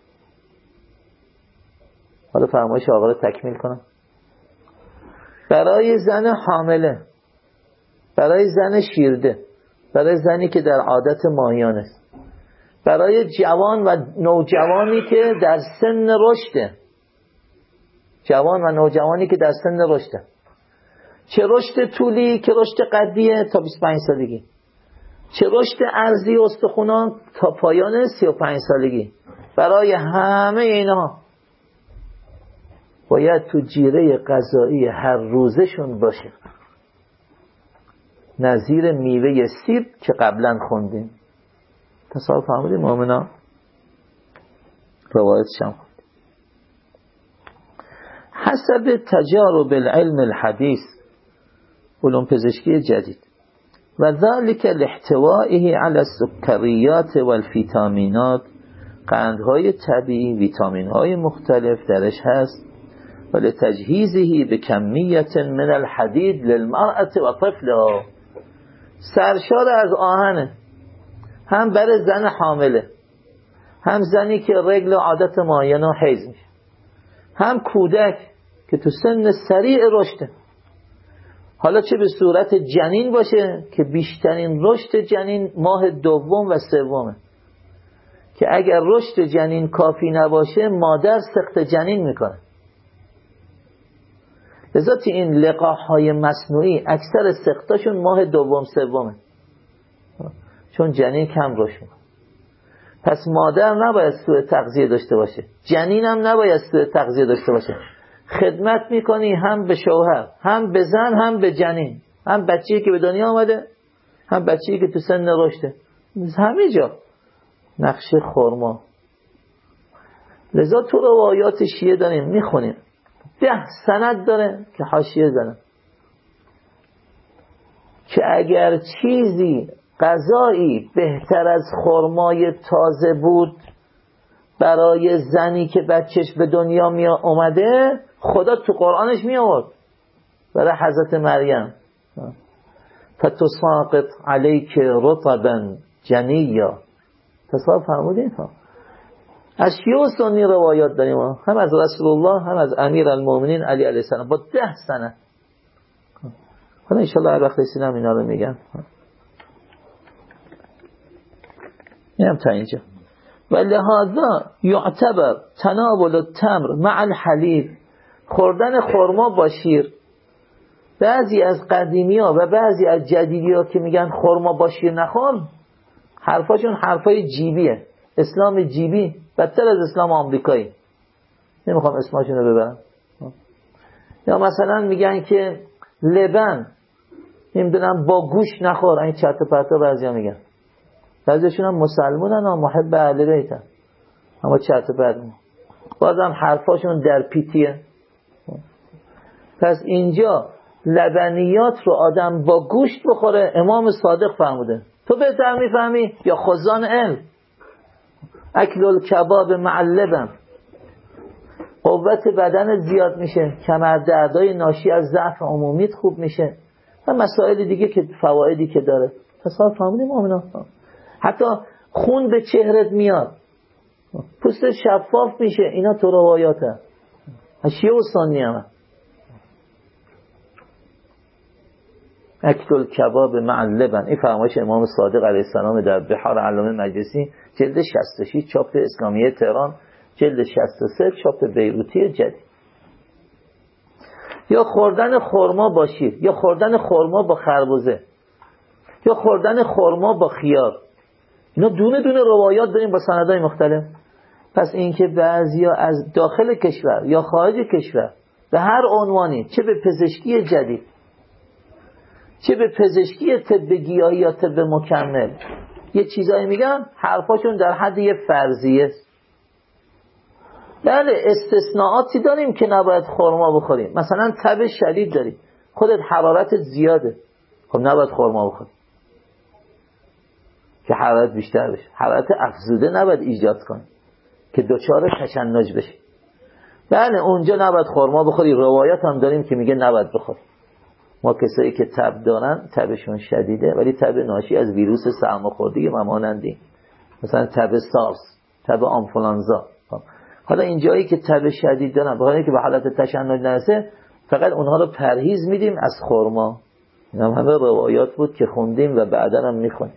حالا فرمایش آقا رو تکمیل کنم. برای زن حامله، برای زن شیرده، برای زنی که در عادت ماهیان است، برای جوان و نوجوانی که در سن رشده، جوان و نوجوانی که در سن رشده، چه رشد طولی که رشد قدیه تا بیست و پنج سالگی، چه رشد عرضی استخوان تا پایان سی و پنج سالگی، برای همه اینها باید تو جیره غذایی هر روزشون باشه. نظیر میوه سیب که قبلا خوندیم. تصور فهمیدیم مؤمنا؟ روایتش هم خوندیم. حسب تجارب العلم الحدیث، علوم پزشکی جدید، و ذلك لاحتوائه على السكريات والفيتامينات، قندهای طبیعی، ویتامین‌های مختلف درش هست، و لتجهیزه بکمیت من الحدید للمرأة و طفلها، سرشار از آهنه، هم برای زن حامله، هم زنی که رگل عادت معینه حیض میشه، هم کودک که تو سن سریع رشده. حالا چه به صورت جنین باشه که بیشترین رشد جنین ماه دوم و سومه، که اگر رشد جنین کافی نباشه مادر سقط جنین میکنه. لذا این لقاح‌های مصنوعی اکثر سقطاشون ماه دوم سومه، چون جنین کم رشد میکنه. پس مادر نباید سوء تغذیه داشته باشه، جنین هم نباید سوء تغذیه داشته باشه. خدمت میکنی هم به شوهر، هم به زن، هم به جنین، هم بچه‌ای که به دنیا آمده، هم بچه‌ای که تو سن رشده، همه جا نقش خرما. لذا تو روایات شیعه داریم میخونیم، ده سند داره که حاشیه زنه که اگر چیزی غذایی بهتر از خرمای تازه بود برای زنی که بچهش به دنیا می اومده، خدا تو قرآنش می آورد برای حضرت مریم، فتساقط علیک رطبا جنیا. تصاحب فرمودین ها. از شیعه و سنی روایات داریم، هم از رسول الله، هم از امیر المؤمنین علی علیه السلام، با ده سنه. حالا انشاءالله هر وقت رسیدم اینا رو میگم. میگم تا اینجا. و لهذا یعتبر تناول التمر مع الحلیب، خوردن خرما با شیر. بعضی از قدیمی ها و بعضی از جدیدی ها که میگن خرما با شیر نخور، حرفاشون حرفای جیبیه، اسلام جیبی، بدتر از اسلام آمریکایی. نمیخوام اسمشون رو ببرم. یا مثلا میگن که لبن نمیدونم با گوشت نخور، این چرت و پرتا بعضیا میگن. بعضیشون هم مسلمانن و محب اهل بیتن، اما چرت و پرت میگن. بازم حرفاشون در پیتیه. پس اینجا لبنیات رو آدم با گوشت بخوره، امام صادق فرموده. تو بهتر میفهمی یا خزان علم؟ اکل الکباب مع اللبن، قوت بدن زیاد میشه، کمردردهای ناشی از ضعف عمومیت خوب میشه، و مسائل دیگه که فوایدی که داره. تصاحب فهمیدیم مؤمنان؟ حتی خون به چهرت میاد، پوست شفاف میشه. اینا تو روایاته، شیعه و سنی هم. اکل الکباب مع اللبن، این فرمایش امام صادق علیه السلام در بحار علامه مجلسی جلد شصت و شش چاپ اسلامیه تهران، جلد شصت و سه چاپ بیروتی جدید. یا خوردن خرما با شیر، یا خوردن خرما با خربزه، یا خوردن خرما با خیار. اینا دونه دونه روایات داریم با سندهای مختلف. پس اینکه بعضیا از داخل کشور یا خارج کشور به هر عنوانی، چه به پزشکی جدید، چه به پزشکی طب گیاهی یا طب مکمل، یه چیزایی میگن، حرفاشون در حد یه فرضیه. بله استثناءاتی داریم که نباید خرما بخوریم. مثلا تب شدید داری، خودت حرارت زیاده، خب نباید خرما بخوری که حرارت بیشتر بشه. حرارت افزوده نباید ایجاد کنی که دچار تشنج بشی. بله اونجا نباید خرما بخوری. روایت هم داریم که میگه نباید بخوری. ما کسایی که تب دارن تبشون شدیده، ولی تب ناشی از ویروس سرماخوردگی و مانندی، مثلا تب سارس، تب آنفولانزا. حالا این جایی که تب شدید دارن، بخاطر اینکه به حالت تشنج نرسه، فقط اونها رو پرهیز میدیم از خرما. این هم همه روایات بود که خوندیم و بعدا هم میخونیم.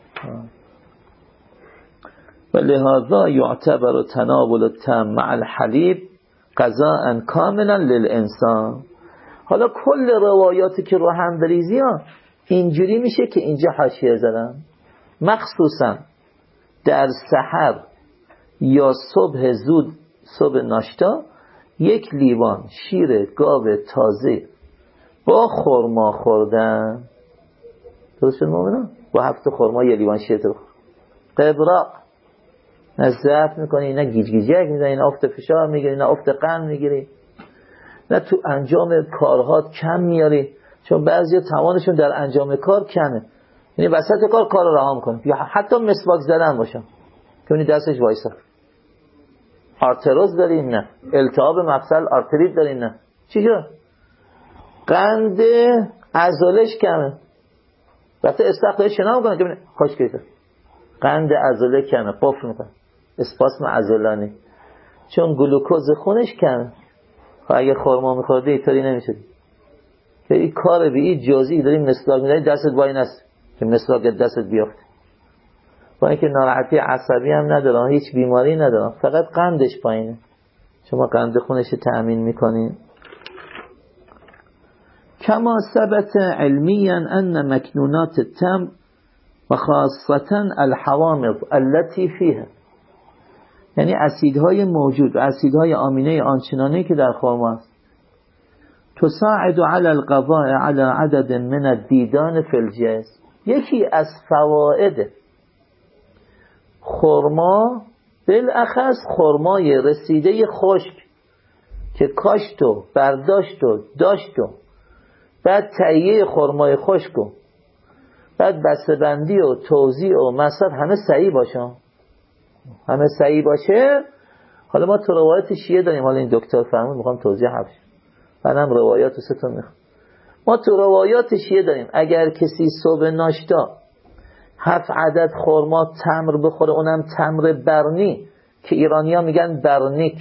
و لهذا یعتبر تناول التمر مع الحلیب غذاء کاملا للانسان. حالا کل روایاتی که رو هم بریزی ها اینجوری میشه که اینجا حاشیه زدن، مخصوصا در سحر یا صبح زود، صبح ناشتا، یک لیوان شیر گاو تازه با خرما خوردن. درست شد مومنان؟ با هفت خرما یه لیوان شیر تو قبراق نه ضعف میکنی، نه گیج گیجک میزنی، نه افت فشار میگیری، نه افت قند میگیری، نه تو انجام کارهات کم میاری، چون بعضی توانشون در انجام کار کمه، یعنی وسط کار کار رو رها میکنه، یا حتی مسواک زدن باشن که اونی دستش وایسا. آرتروز داریم نه، التهاب مفصل آرتریت داریم نه، چی شد؟ قند عضلش کمه، وقتی استخدای شنا میکنه که خوش کیسه قند عضله کمه، قفل میکنه، اسپاسم عضلانی، چون گلوکوز خونش کمه. اگه خرما میخوردی اینطوری نمیشه که این کار به این جزئی داریم مسواک میزنی دستت وای نست که مسواک دستت بیافته، با اینکه ناراحتی عصبی هم ندارم، هیچ بیماری ندارم، فقط قندش پایینه، شما قند خونش تأمین میکنین. کما ثبت علمیا ان مکنونات التمر و خاصتا الحوامض التي فيها، یعنی اسیدهای موجود و اسیدهای آمینه آنچنانی که در خرما است، تساعد على القضاء على عدد من الدیدان فی الجسم. یکی از فواید خرما، بالاخص خرمای رسیده خشک که کاشت و برداشت و داشت و بعد تهیه خرمای خشک و بعد بسته‌بندی و توزیع و مصرف همه صحیح باشه، همه صحیح باشه. حالا ما تو روایت شیعه داریم، حالا این دکتر فرمود میخوام توضیح حبش، منم روایات رو ستون میخوام. ما تو روایات شیعه داریم اگر کسی صبح ناشتا هفت عدد خرما تمر بخوره، اونم تمر برنی که ایرانی‌ها میگن برنیک،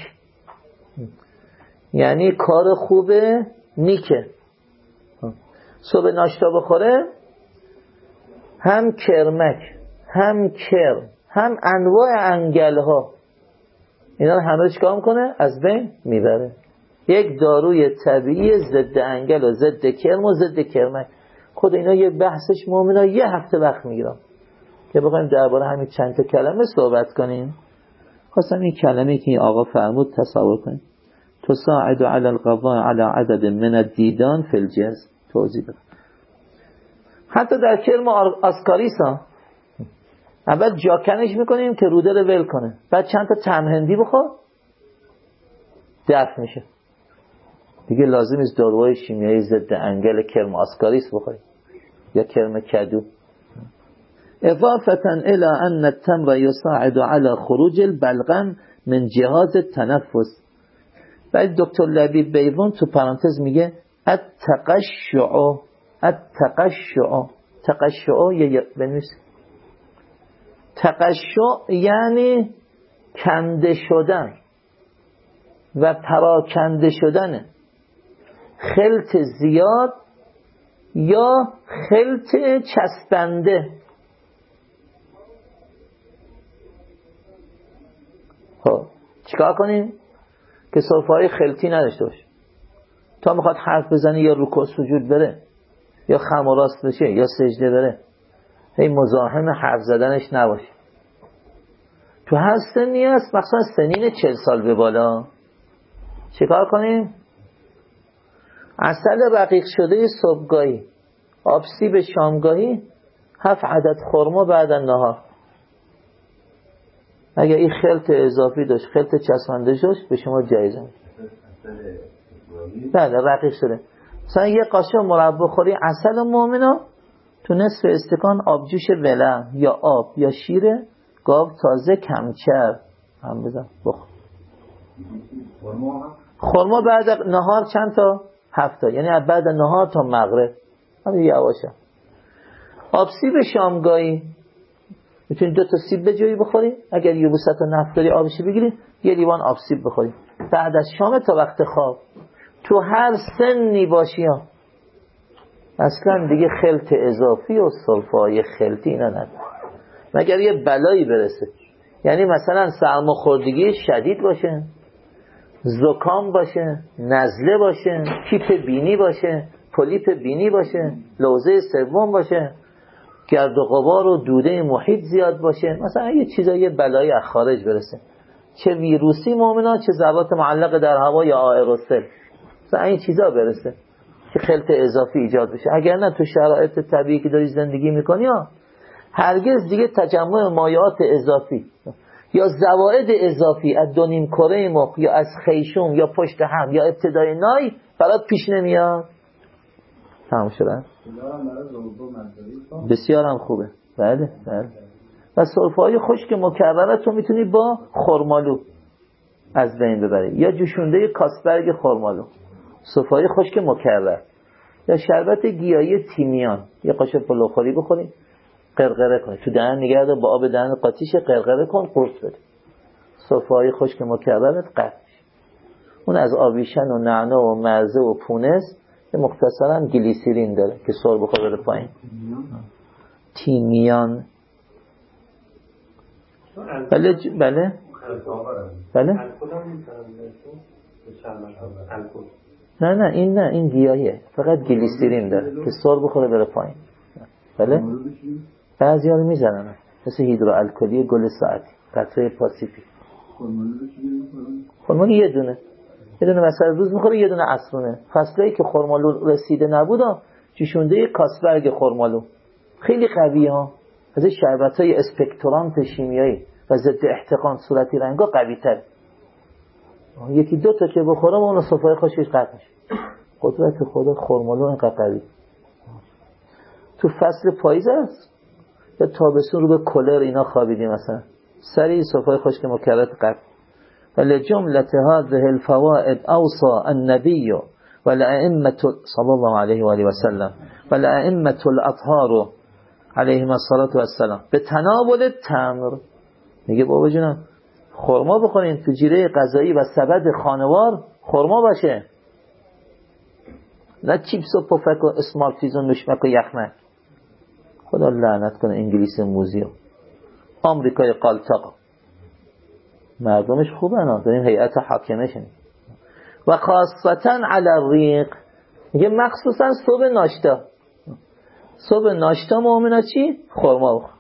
یعنی کار خوبه نیکه، صبح ناشتا بخوره، هم کرمک هم کرم هم انواع انگل‌ها، اینا رو همه چیکار میکنه؟ از بین میبره. یک داروی طبیعی ضد انگل و ضد کرم و ضد کرمک. خود اینا یه بحثش مومنا یه هفته وقت میگیرم که بخوایم درباره همین چند تا کلمه صحبت کنیم. خواستم این کلمه که این آقا فرمود تصور کنیم، تساعد علی القضاء علی عدد من الدیدان فی الجسم، توضیح بدم. حتی در کرم آسکاریس ها اول جاکنش میکنیم که روده رو ول کنه، بعد چند تا تمهندی بخور دفع میشه، دیگه لازم است داروهای شیمیایی ضد انگل کرم آسکاریس بخوری یا کرم کدو. اضافتا الى ان التمر يساعد على خروج البلغم من جهاز التنفس. بعد دکتر لبیب بیضون تو پرانتز میگه التقشع، التقشع، تقشع یه بنویس، تقشع یعنی کنده شدن و پراکنده شدن خلط زیاد یا خلط چسبنده. خب چیکار کنیم که سرفه‌های خلطی نداشته باشه، تا میخواد حرف بزنه یا رکوع سجود بره یا خم و راست بشه یا سجده بره، هی مزاحم حرف زدنش نباشه. تو هر سنی هست، مخصوصا سنین چهل سال به بالا، چیکار کنیم؟ عسل رقیق شده صبحگاهی، آب سیب شامگاهی، هفت عدد خرما بعد از نهار. اگر این خلط اضافی داشت، خلط چسبنده داشت، به شما جایزه میشه. بله رقیق شده. مثلا یه قاشق مربا خوری عسل مومنا، تو نصف استکان آبجوش ولرم یا آب یا شیر گاو تازه کمچر هم بزن بخور. خرما بعد نهار چند تا؟ هفت تا، یعنی بعد نهار تا مغرب. همین یواشم. آب سیب شامگاهی میتونید دو تا سیب به جایی بخورید. اگر یبوست و نفت داری آبشی بگیرید، یه لیوان آب سیب بخورید بعد از شام تا وقت خواب. تو هر سنی باشی ها. اصلا دیگه خلط اضافی و سلفای خلطی اینا نداره مگر یه بلایی برسه. یعنی مثلا سرماخوردگی شدید باشه، زکام باشه، نزله باشه، کیپ بینی باشه، پولیپ بینی باشه، لوزه سوم باشه، گرد و غبار و دوده محیط زیاد باشه، مثلا یه چیزایی بلایی از خارج برسه، چه ویروسی مؤمنا چه ذرات معلق در هوا یا آئروسل، مثلا این چیزا برسه که خلط اضافی ایجاد بشه. اگر نه تو شرایط طبیعی که داری زندگی میکنی ها، هرگز دیگه تجمع مایعات اضافی یا زوائد اضافی از دو نیم کره مخ یا از خیشوم یا پشت هم یا ابتدای نای برات پیش نمیاد. تمام شدن؟ بسیار هم خوبه. بله بله. و سلفای خشک مکرره تو میتونی با خرمالو از بین ببری یا جوشونده کاسبرگ خرمالو، سلفای خشک مکرر، یا شربت گیاهی تیمیان یه قاشق پلوخوری بخوری، قرقره کن تو دهن نگه دار، با آب دهن قاطیش قرقره کن، قرص بده. صفای خشک مکررت قطع میشه. اون از آویشن و نعنا و مرزه و پونس یه مختصرا گلیسیرین داره که سر بخوره بره پایین. تیمیان. بله ج... بله بله نه نه این نه این گیاهیه، فقط گلیسیرین داره که سر بخوره بره پایین. بله بعضی ها رو میزنن مثل هیدروالکلی گل ساعتی، قطره پاسیفیک. خرمالو یه دونه یه دونه مثلا روز میخوره، یه دونه عصرونه. فصلایی که خرمالو رسیده نبود جوشونده کاسبرگ خرمالو خیلی قویه ها، از شربت های اسپکترانت شیمیایی و ضد احتقان صورتی رنگا قوی تر. یکی دو تا که بخورم اون صفای خشکش قطع میشه. قدرت خدا خرمالو اینقدر قوی. تو فصل پاییز است یا تابستون رو به کولر اینا خوابیدیم مثلا، سری صفای خشک مکررت قطع. ولی جملت هذه الفوائد اوصى النبي والائمه صلی الله علیه و آله و سلم والائمه الاطهار علیهم الصلاه والسلام به تناول تمر. میگه بابا جونم خرما بخورین تو جیره غذایی و سبد خانوار خرما باشه، نه چیپس و پفک و اسمارتیز و نشمک و یخمک. خدا لعنت کنه انگلیس موزیو، آمریکای قالتاق، مردمش خوبه نه، داریم هیئت حاکمه شنید. و خاصتا علی الریق، میگه مخصوصا صبح ناشتا. صبح ناشتا مؤمنا چی؟ خرما بخور.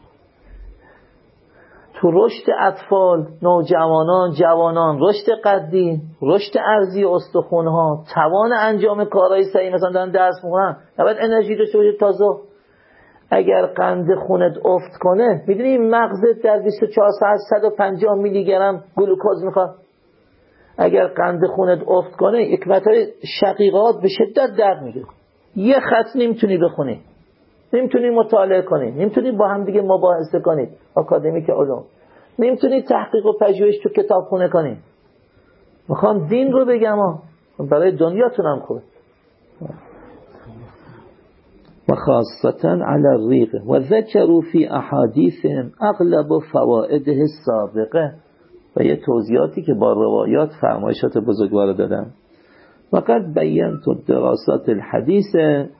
تو رشد اطفال، نوجوانان، جوانان، رشد قدی، رشد ارضی استخوان‌ها، توان انجام کارهای سعی، مثلا دارن درس می‌خونن، باید انرژی داشته باشه تازه. اگر قند خونت افت کنه، میدونی مغزت در بیست و چهار ساعت صد و پنجاه میلی گرم گلوکوز میخواد. اگر قند خونت افت کنه، حکمت‌های شقیقات به شدت درد میگیره. یه خط نمیتونی بخونی، نمیتونی مطالعه کنی، نمیتونی با هم دیگه مباحثه کنید آکادمیک علوم، نمیتونی تحقیق و پژوهش تو کتابخونه کنی. میخوام دین رو بگم ها، برای دنیاتون هم خوبه. و خاصتا علی الریق و ذکروا فی احادیثهم اغلب فوائده السابقه، و یه توضیحاتی که با روایات فرمایشات بزرگوار دادم. وقد بینت الدراسات الحدیثه،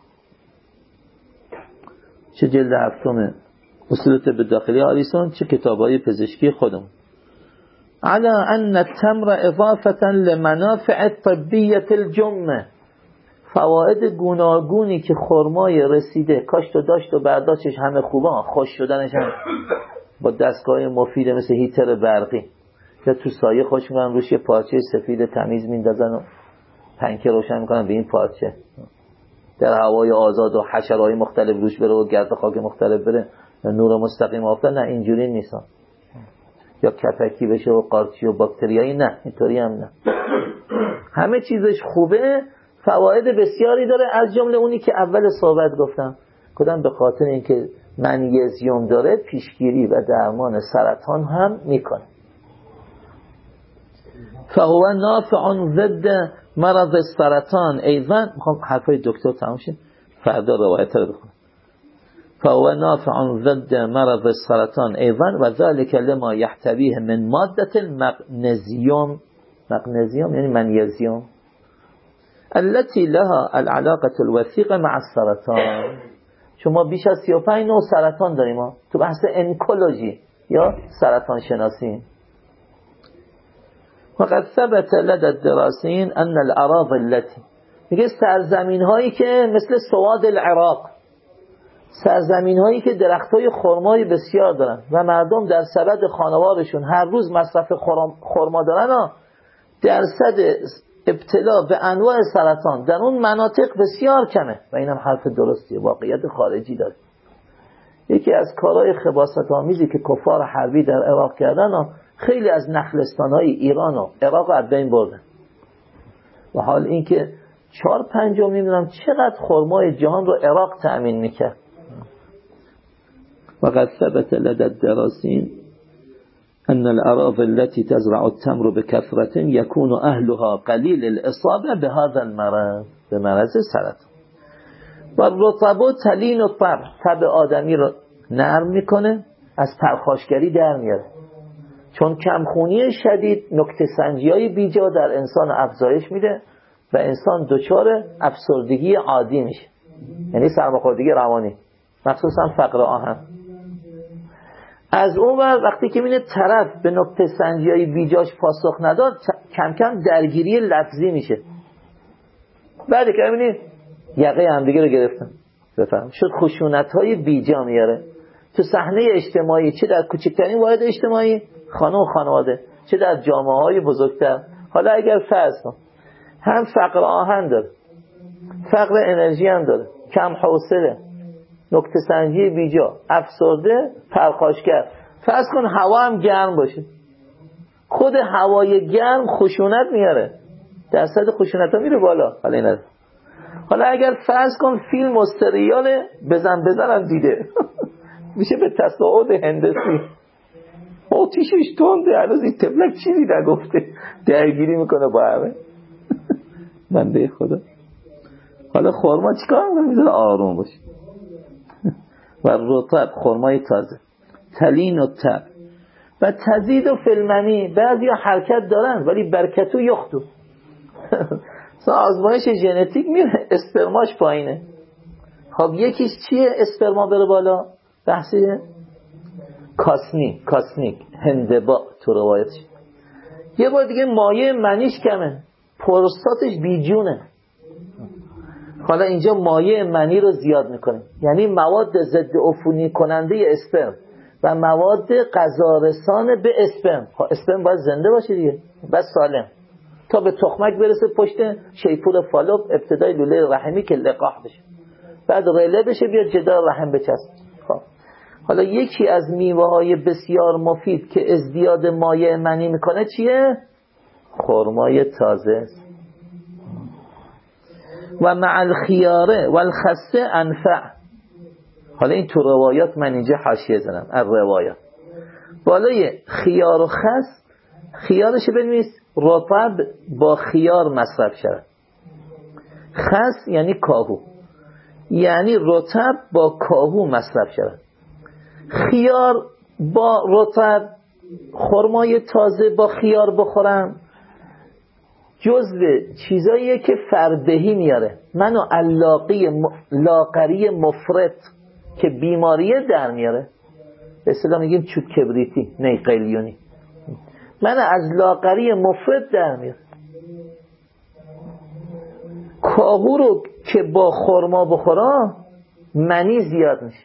چه جلد هفتم اصول طب داخلی آریسون، چه کتابای پزشکی خودم، على ان التمر اضافه لمنافع طبیه الجمه، فواید گوناگونی که خرمای رسیده کاشت و داشت و برداشتش همه خوبه، خوش شدنش هم با دستگاه مفید مثل هیتر برقی که تو سایه خوش میکنن، روش یه پارچه سفید تمیز میندازن و پنکه روشن میکنن به این پارچه، در هوای آزاد و حشرهای مختلف روش بره و گرد خاک مختلف بره، نور مستقیم آفتاب. نه اینجوری نیستن، یا کپکی بشه و قارچی و باکتریایی، نه اینطوری هم نه. همه چیزش خوبه، فواید بسیاری داره، از جمله اونی که اول صحبت گفتم، کدام به خاطر اینکه منیزیم داره پیشگیری و درمان سرطان هم میکنه. فهو نافع ضد مرض السرطان ایضا. میخوام حرفای دکتر تمام شه فردا روایت رو بخونم. فهو نافع ضد مرض السرطان ایضا و ذلك لما يحتويه من ماده المغنيسيوم. مغنيسيوم یعنی منیزیم التي لها العلاقه الوثيقه مع السرطان. شما بیش از سی و پنج نوع سرطان داریم ما تو بحث انکولوژی یا سرطان شناسی. وقد ثبت لدى الدراسين ان الاراضي التي میگه سرزمین هایی که مثل سواد العراق، سرزمین هایی که درخت های خرمایی بسیار دارن و مردم در سبد خانوارشون هر روز مصرف خرما دارن، درصد ابتلا به انواع سرطان در اون مناطق بسیار کمه. و اینم حرف درستیه، واقعیت خارجی داره. یکی از کارهای خباثت آمیزی که کفار حربی در عراق کردن، خیلی از نخلستانهای ایران و عراق از بین بردن. و حال اینکه چهار پنجم نمیدونم چقدر خرمای جهان رو عراق تأمین میکرد. وقد ثبت لدى الدراسين أن الأراضي التي تزرع التمر بكثرة يكون أهلها قليل الإصابة بهذا المرض، بمرض السرطان. والرطب تلين الطبع، طبع آدمی رو نرم میکنه، از پرخاشگری در میاره. چون کمخونی شدید نکته سنجی های بیجا در انسان افزایش میده و انسان دچار افسردگی عادی میشه، یعنی سرماخوردگی روانی، مخصوصا فقر آهن. از اون ور وقتی که میبینه طرف به نکته سنجی های بیجاش پاسخ نداد، کم کم درگیری لفظی میشه. بعد که میبینی یقه همدیگه رو گرفتن، بفهم شد خشونت های بیجا میاره تو صحنه اجتماعی، چه در کوچکترین واحد اجتماعی خانه و خانواده، چه در جامعه های بزرگتر. حالا اگر فرض کن هم فقر آهن داره، فقر انرژی هم داره، کم حوصله، نکته سنجی بیجا، افسرده، پرخاشگر، فرض کن هوا هم گرم باشه، خود هوای گرم خشونت میاره، درصد خشونت ها میره بالا. حالا این هست. حالا اگر فرض کن فیلم و سریال بزن بزن هم دیده میشه به تصاعد هندسی، آتیشش تنده، هنوز این تبلک چیزی نگفته، درگیری میکنه با همه. بنده خدا. حالا خرما چیکار میکنه؟ میذاره آروم باشه. و رطب، خرمای تازه، تلین و تب و تزید و فلمنی. بعضی ها حرکت دارن ولی برکتو یختو آزمایش ژنتیک میره اسپرماش پایینه. خب یکیش چیه اسپرما بره بالا؟ بحثیه کاسنی کاسنیک هندبا تو روایتش. یه بار دیگه مایع منیش کمه، پروستاتش بیجونه. حالا اینجا مایع منی رو زیاد میکنه، یعنی مواد ضد عفونی کننده اسپرم و مواد غذارسان به اسپرم. اسپرم باید زنده باشه دیگه، بس سالم، تا به تخمک برسه پشت شیپور فالوپ، ابتدای لوله رحمی که لقاح بشه، بعد ریله بشه بیاد جدار رحم بچسب. خب حالا یکی از میوه های بسیار مفید که ازدیاد مایع منی میکنه چیه؟ خرمای تازه است. و مع الخیاره و الخسه انفع. حالا این تو روایات من اینجا حاشیه زنم، الروایات بالای خیار و خس، خیارش بنویس رطب با خیار مصرف شد، خس یعنی کاهو، یعنی رطب با کاهو مصرف شد. خیار با رطب، خرمای تازه با خیار بخورم جزو چیزاییه که فردهی میاره. منو علاقی م... لاغری مفرط که بیماریه در میاره، به اصطلاح میگیم چوب کبریتی نیقلیونی، من از لاغری مفرط در میاره. کاهو رو که با خرما بخورم منی زیاد میشه.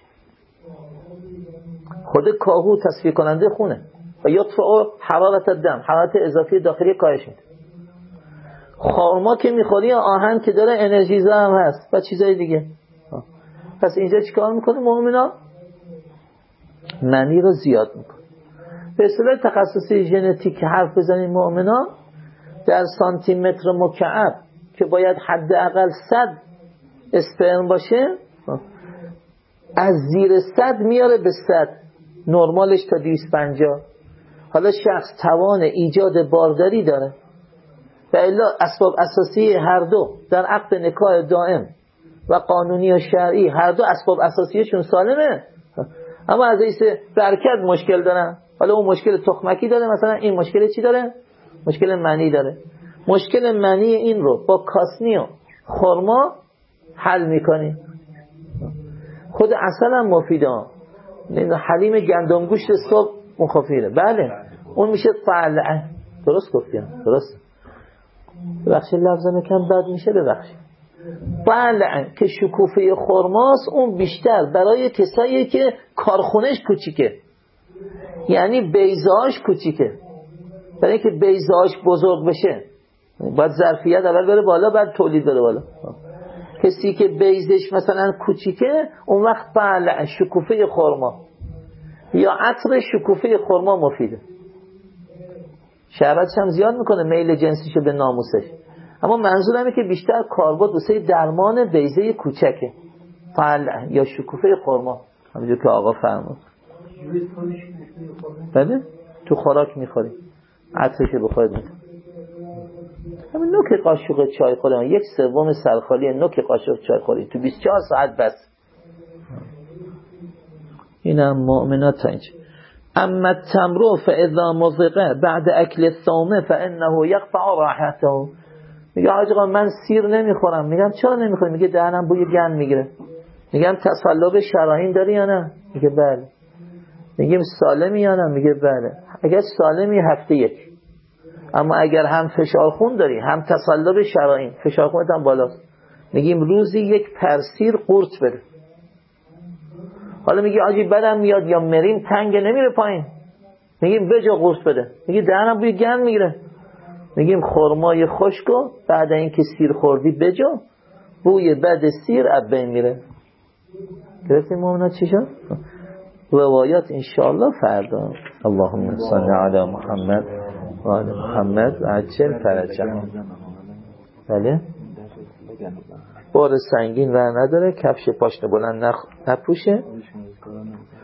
خود کاهو تصفیه کننده خونه و یطفئ حرارت الدم، حرارت اضافی داخلی کاهش میده. خرما که میخوری آهن که داره انرژیزا هم هست و چیزای دیگه. پس اینجا چیکار میکنه مؤمنا؟ منی رو زیاد میکنه. به اصطلاح تخصصی ژنتیک حرف بزنیم مؤمنا، در سانتی متر مکعب که باید حداقل صد اسپرم باشه، از زیر صد میاره به صد، نرمالش تا دویست و پنجاه. حالا شخص توان ایجاد بارداری داره، و الا اسباب اساسی هر دو در عقد نکاح دائم و قانونی و شرعی هر دو اسباب اساسیشون سالمه، اما از حیث برکت مشکل دارن. حالا اون مشکل تخمکی داره، مثلا این مشکل چی داره؟ مشکل منی داره. مشکل منی این رو با کاسنی و خرما حل میکنی. خود عسل هم مفیده، حلیم گندم گوشت صبح مخافیره، بله اون میشه طلعه. درست گفتیم، درست. ببخشید لفظم کم بد میشه، ببخشید. طلعه که شکوفه خرماست، اون بیشتر برای کسایی که کارخونش کوچیکه، یعنی بیضه‌اش کوچیکه. برای اینکه بیضه‌اش بزرگ بشه باید ظرفیت اول بره بالا، بعد تولید بره بالا. کسی که بیضش مثلا کوچیکه، اون وقت طلعه شکوفه خرما یا عطر شکوفه خرما مفیده. شربتش هم زیاد میکنه میل جنسیشو به ناموسش، اما منظورم اینه که بیشتر کاربرد واسه درمان بیضه کوچکه، طلعه یا شکوفه خرما، همونجور که آقا فرمود. بله تو خوراک میخوری، عطرش بخورید میکنه. همین نوک قاشق چای خوردن، یک سوم سرخالی نوک قاشق چای خوردن تو بیست و چهار ساعت بس. اینم مؤمنات تا اینجا. اما التمر فاذا مضغ بعد اکل الثوم فانه يقطع راحته. میگه آقا من سیر نمیخورم. میگم چرا نمیخوری؟ میگه دهنم بوی گند میگیره. میگم تصلب شرايين داری یا نه؟ میگه بله. میگیم سالمی یا نه؟ میگه بله. اگر سالمی هفته یک، اما اگر هم فشار خون داری هم تصلب شرايين، فشار خونت هم بالاست، میگیم روزی یک پرسیر قورت بده. حالا میگی آجی بدم میاد یا مریم تنگ نمیره پایین، میگیم بجا قورت بده. میگی دهنم بوی گند میگیره، میگیم خرمای خشکو بعد اینکه سیر خوردی بجا، بوی بد سیر از بین میره. گرفتیم مومنات چی شد؟ روایات انشاءالله فردا. اللهم صل علی محمد و آل محمد و عجل فرجهم. بله بار سنگین ور نداره، کفش پاشنه بلند نخ... نپوشه.